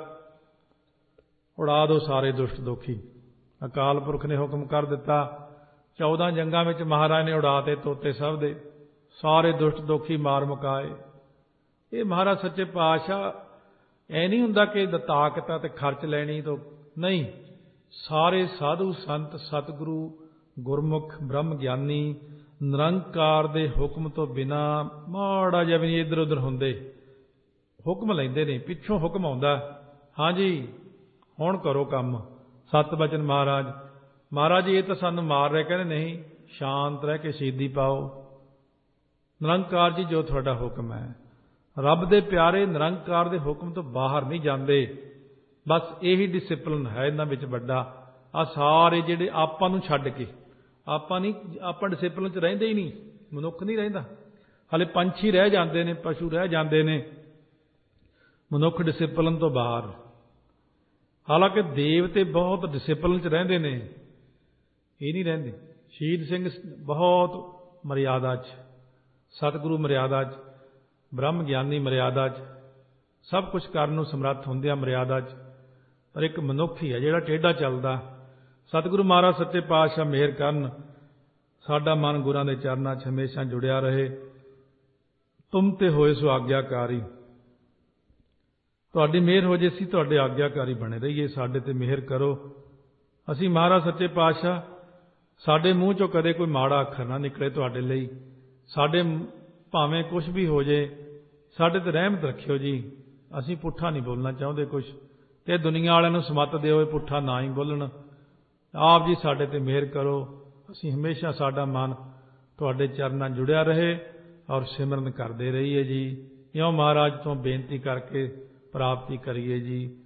ਉਡਾ ਦੋ ਸਾਰੇ ਦੁਸ਼ਟ ਦੋਖੀ। ਅਕਾਲ ਪੁਰਖ ਨੇ ਹੁਕਮ ਕਰ ਦਿੱਤਾ। ਚੌਦਾਂ ਜੰਗਾਂ ਵਿੱਚ ਮਹਾਰਾਜ ਨੇ ਉਡਾ ਤੇ ਤੋਤੇ ਸਭ ਦੇ, ਸਾਰੇ ਦੁਸ਼ਟ ਦੋਖੀ ਮਾਰ ਮੁਕਾਏ। ਇਹ ਮਹਾਰਾਜ ਸੱਚੇ ਪਾਤਸ਼ਾਹ ਐ ਨਹੀਂ ਹੁੰਦਾ ਕਿ ਤਾਕਤ ਆ ਤੇ ਖਰਚ ਲੈਣੀ ਤੋਂ ਨਹੀਂ। ਸਾਰੇ ਸਾਧੂ ਸੰਤ ਸਤਿਗੁਰੂ ਗੁਰਮੁਖ ਬ੍ਰਹਮ ਗਿਆਨੀ ਨਿਰੰਕਾਰ ਦੇ ਹੁਕਮ ਤੋਂ ਬਿਨਾ ਮਾੜਾ ਜਿਹਾ ਵੀ ਨਹੀਂ ਇੱਧਰ ਉੱਧਰ ਹੁੰਦੇ। ਹੁਕਮ ਲੈਂਦੇ ਨੇ, ਪਿੱਛੋਂ ਹੁਕਮ ਆਉਂਦਾ, ਹਾਂਜੀ ਹੁਣ ਕਰੋ ਕੰਮ। ਸਤ ਬਚਨ ਮਹਾਰਾਜ, ਮਹਾਰਾਜ ਇਹ ਤਾਂ ਸਾਨੂੰ ਮਾਰ ਰਹੇ, ਕਹਿੰਦੇ ਨਹੀਂ, ਸ਼ਾਂਤ ਰਹਿ ਕੇ ਸ਼ਹੀਦੀ ਪਾਓ। ਨਿਰੰਕਾਰ ਜੀ ਜੋ ਤੁਹਾਡਾ ਹੁਕਮ ਹੈ, ਰੱਬ ਦੇ ਪਿਆਰੇ ਨਿਰੰਕਾਰ ਦੇ ਹੁਕਮ ਤੋਂ ਬਾਹਰ ਨਹੀਂ ਜਾਂਦੇ। ਬਸ ਇਹੀ ਡਿਸਿਪਲਿਨ ਹੈ ਇਹਨਾਂ ਵਿੱਚ ਵੱਡਾ। ਆ ਸਾਰੇ ਜਿਹੜੇ ਆਪਾਂ ਨੂੰ ਛੱਡ ਕੇ, ਆਪਾਂ ਨਹੀਂ, ਆਪਾਂ ਡਿਸਿਪਲਿਨ 'ਚ ਰਹਿੰਦੇ ਹੀ ਨਹੀਂ, ਮਨੁੱਖ ਨਹੀਂ ਰਹਿੰਦਾ। ਹਾਲੇ ਪੰਛੀ ਰਹਿ ਜਾਂਦੇ ਨੇ, ਪਸ਼ੂ ਰਹਿ ਜਾਂਦੇ ਨੇ, ਮਨੁੱਖ ਡਿਸਿਪਲਿਨ ਤੋਂ ਬਾਹਰ। ਹਾਲਾਂਕਿ ਦੇਵਤੇ ਬਹੁਤ ਡਿਸਿਪਲਿਨ 'ਚ ਰਹਿੰਦੇ ਨੇ, ਇਹ ਨਹੀਂ ਰਹਿੰਦੇ। ਸ਼ਹੀਦ ਸਿੰਘ ਬਹੁਤ ਮਰਿਆਦਾ 'ਚ, ਸਤਿਗੁਰੂ ਮਰਿਆਦਾ 'ਚ, ਬ੍ਰਹਮ ਗਿਆਨੀ ਮਰਿਆਦਾ 'ਚ, ਸਭ ਕੁਝ ਕਰਨ ਨੂੰ ਸਮਰੱਥ ਹੁੰਦਿਆਂ ਮਰਿਆਦਾ 'ਚ, ਪਰ ਇੱਕ ਮਨੁੱਖ ਹੀ ਹੈ ਜਿਹੜਾ ਟੇਢਾ ਚੱਲਦਾ। ਸਤਿਗੁਰੂ ਮਹਾਰਾਜ ਸੱਚੇ ਪਾਤਸ਼ਾਹ ਮਿਹਰ ਕਰਨ, ਸਾਡਾ ਮਨ ਗੁਰਾਂ ਦੇ ਚਰਨਾਂ 'ਚ ਹਮੇਸ਼ਾ ਜੁੜਿਆ ਰਹੇ। ਤੁਮ ਤੇ ਹੋਏ ਸੋ ਆਗਿਆਕਾਰੀ, ਤੁਹਾਡੀ ਮਿਹਰ ਹੋ ਜੇ, ਅਸੀਂ ਤੁਹਾਡੇ ਆਗਿਆਕਾਰੀ ਬਣੇ ਰਹੀਏ, ਸਾਡੇ ਤੇ ਮਿਹਰ ਕਰੋ। ਅਸੀਂ ਮਹਾਰਾਜ ਸੱਚੇ ਪਾਤਸ਼ਾਹ, ਸਾਡੇ ਮੂੰਹ 'ਚੋਂ ਕਦੇ ਕੋਈ ਮਾੜਾ ਅੱਖਰ ਨਾ ਨਿਕਲੇ ਤੁਹਾਡੇ ਲਈ। ਸਾਡੇ ਭਾਵੇਂ ਕੁਛ ਵੀ ਹੋ ਜੇ, ਸਾਡੇ ਤੇ ਰਹਿਮਤ ਰੱਖਿਓ ਜੀ। ਅਸੀਂ ਪੁੱਠਾ ਨਹੀਂ ਬੋਲਣਾ ਚਾਹੁੰਦੇ ਕੁਛ, ਤੇ ਦੁਨੀਆ ਵਾਲਿਆਂ ਨੂੰ ਸਮੱਤ ਦਿਓ ਪੁੱਠਾ ਨਾ ਹੀ ਬੋਲਣ। ਆਪ ਜੀ ਸਾਡੇ ਤੇ ਮਿਹਰ ਕਰੋ, ਅਸੀਂ ਹਮੇਸ਼ਾ ਸਾਡਾ ਮਨ ਤੁਹਾਡੇ ਚਰਨਾਂ ਜੁੜਿਆ ਰਹੇ ਔਰ ਸਿਮਰਨ ਕਰਦੇ ਰਹੀਏ ਜੀ। ਇਉਂ ਮਹਾਰਾਜ ਤੋਂ ਬੇਨਤੀ ਕਰਕੇ ਪ੍ਰਾਪਤੀ ਕਰੀਏ ਜੀ।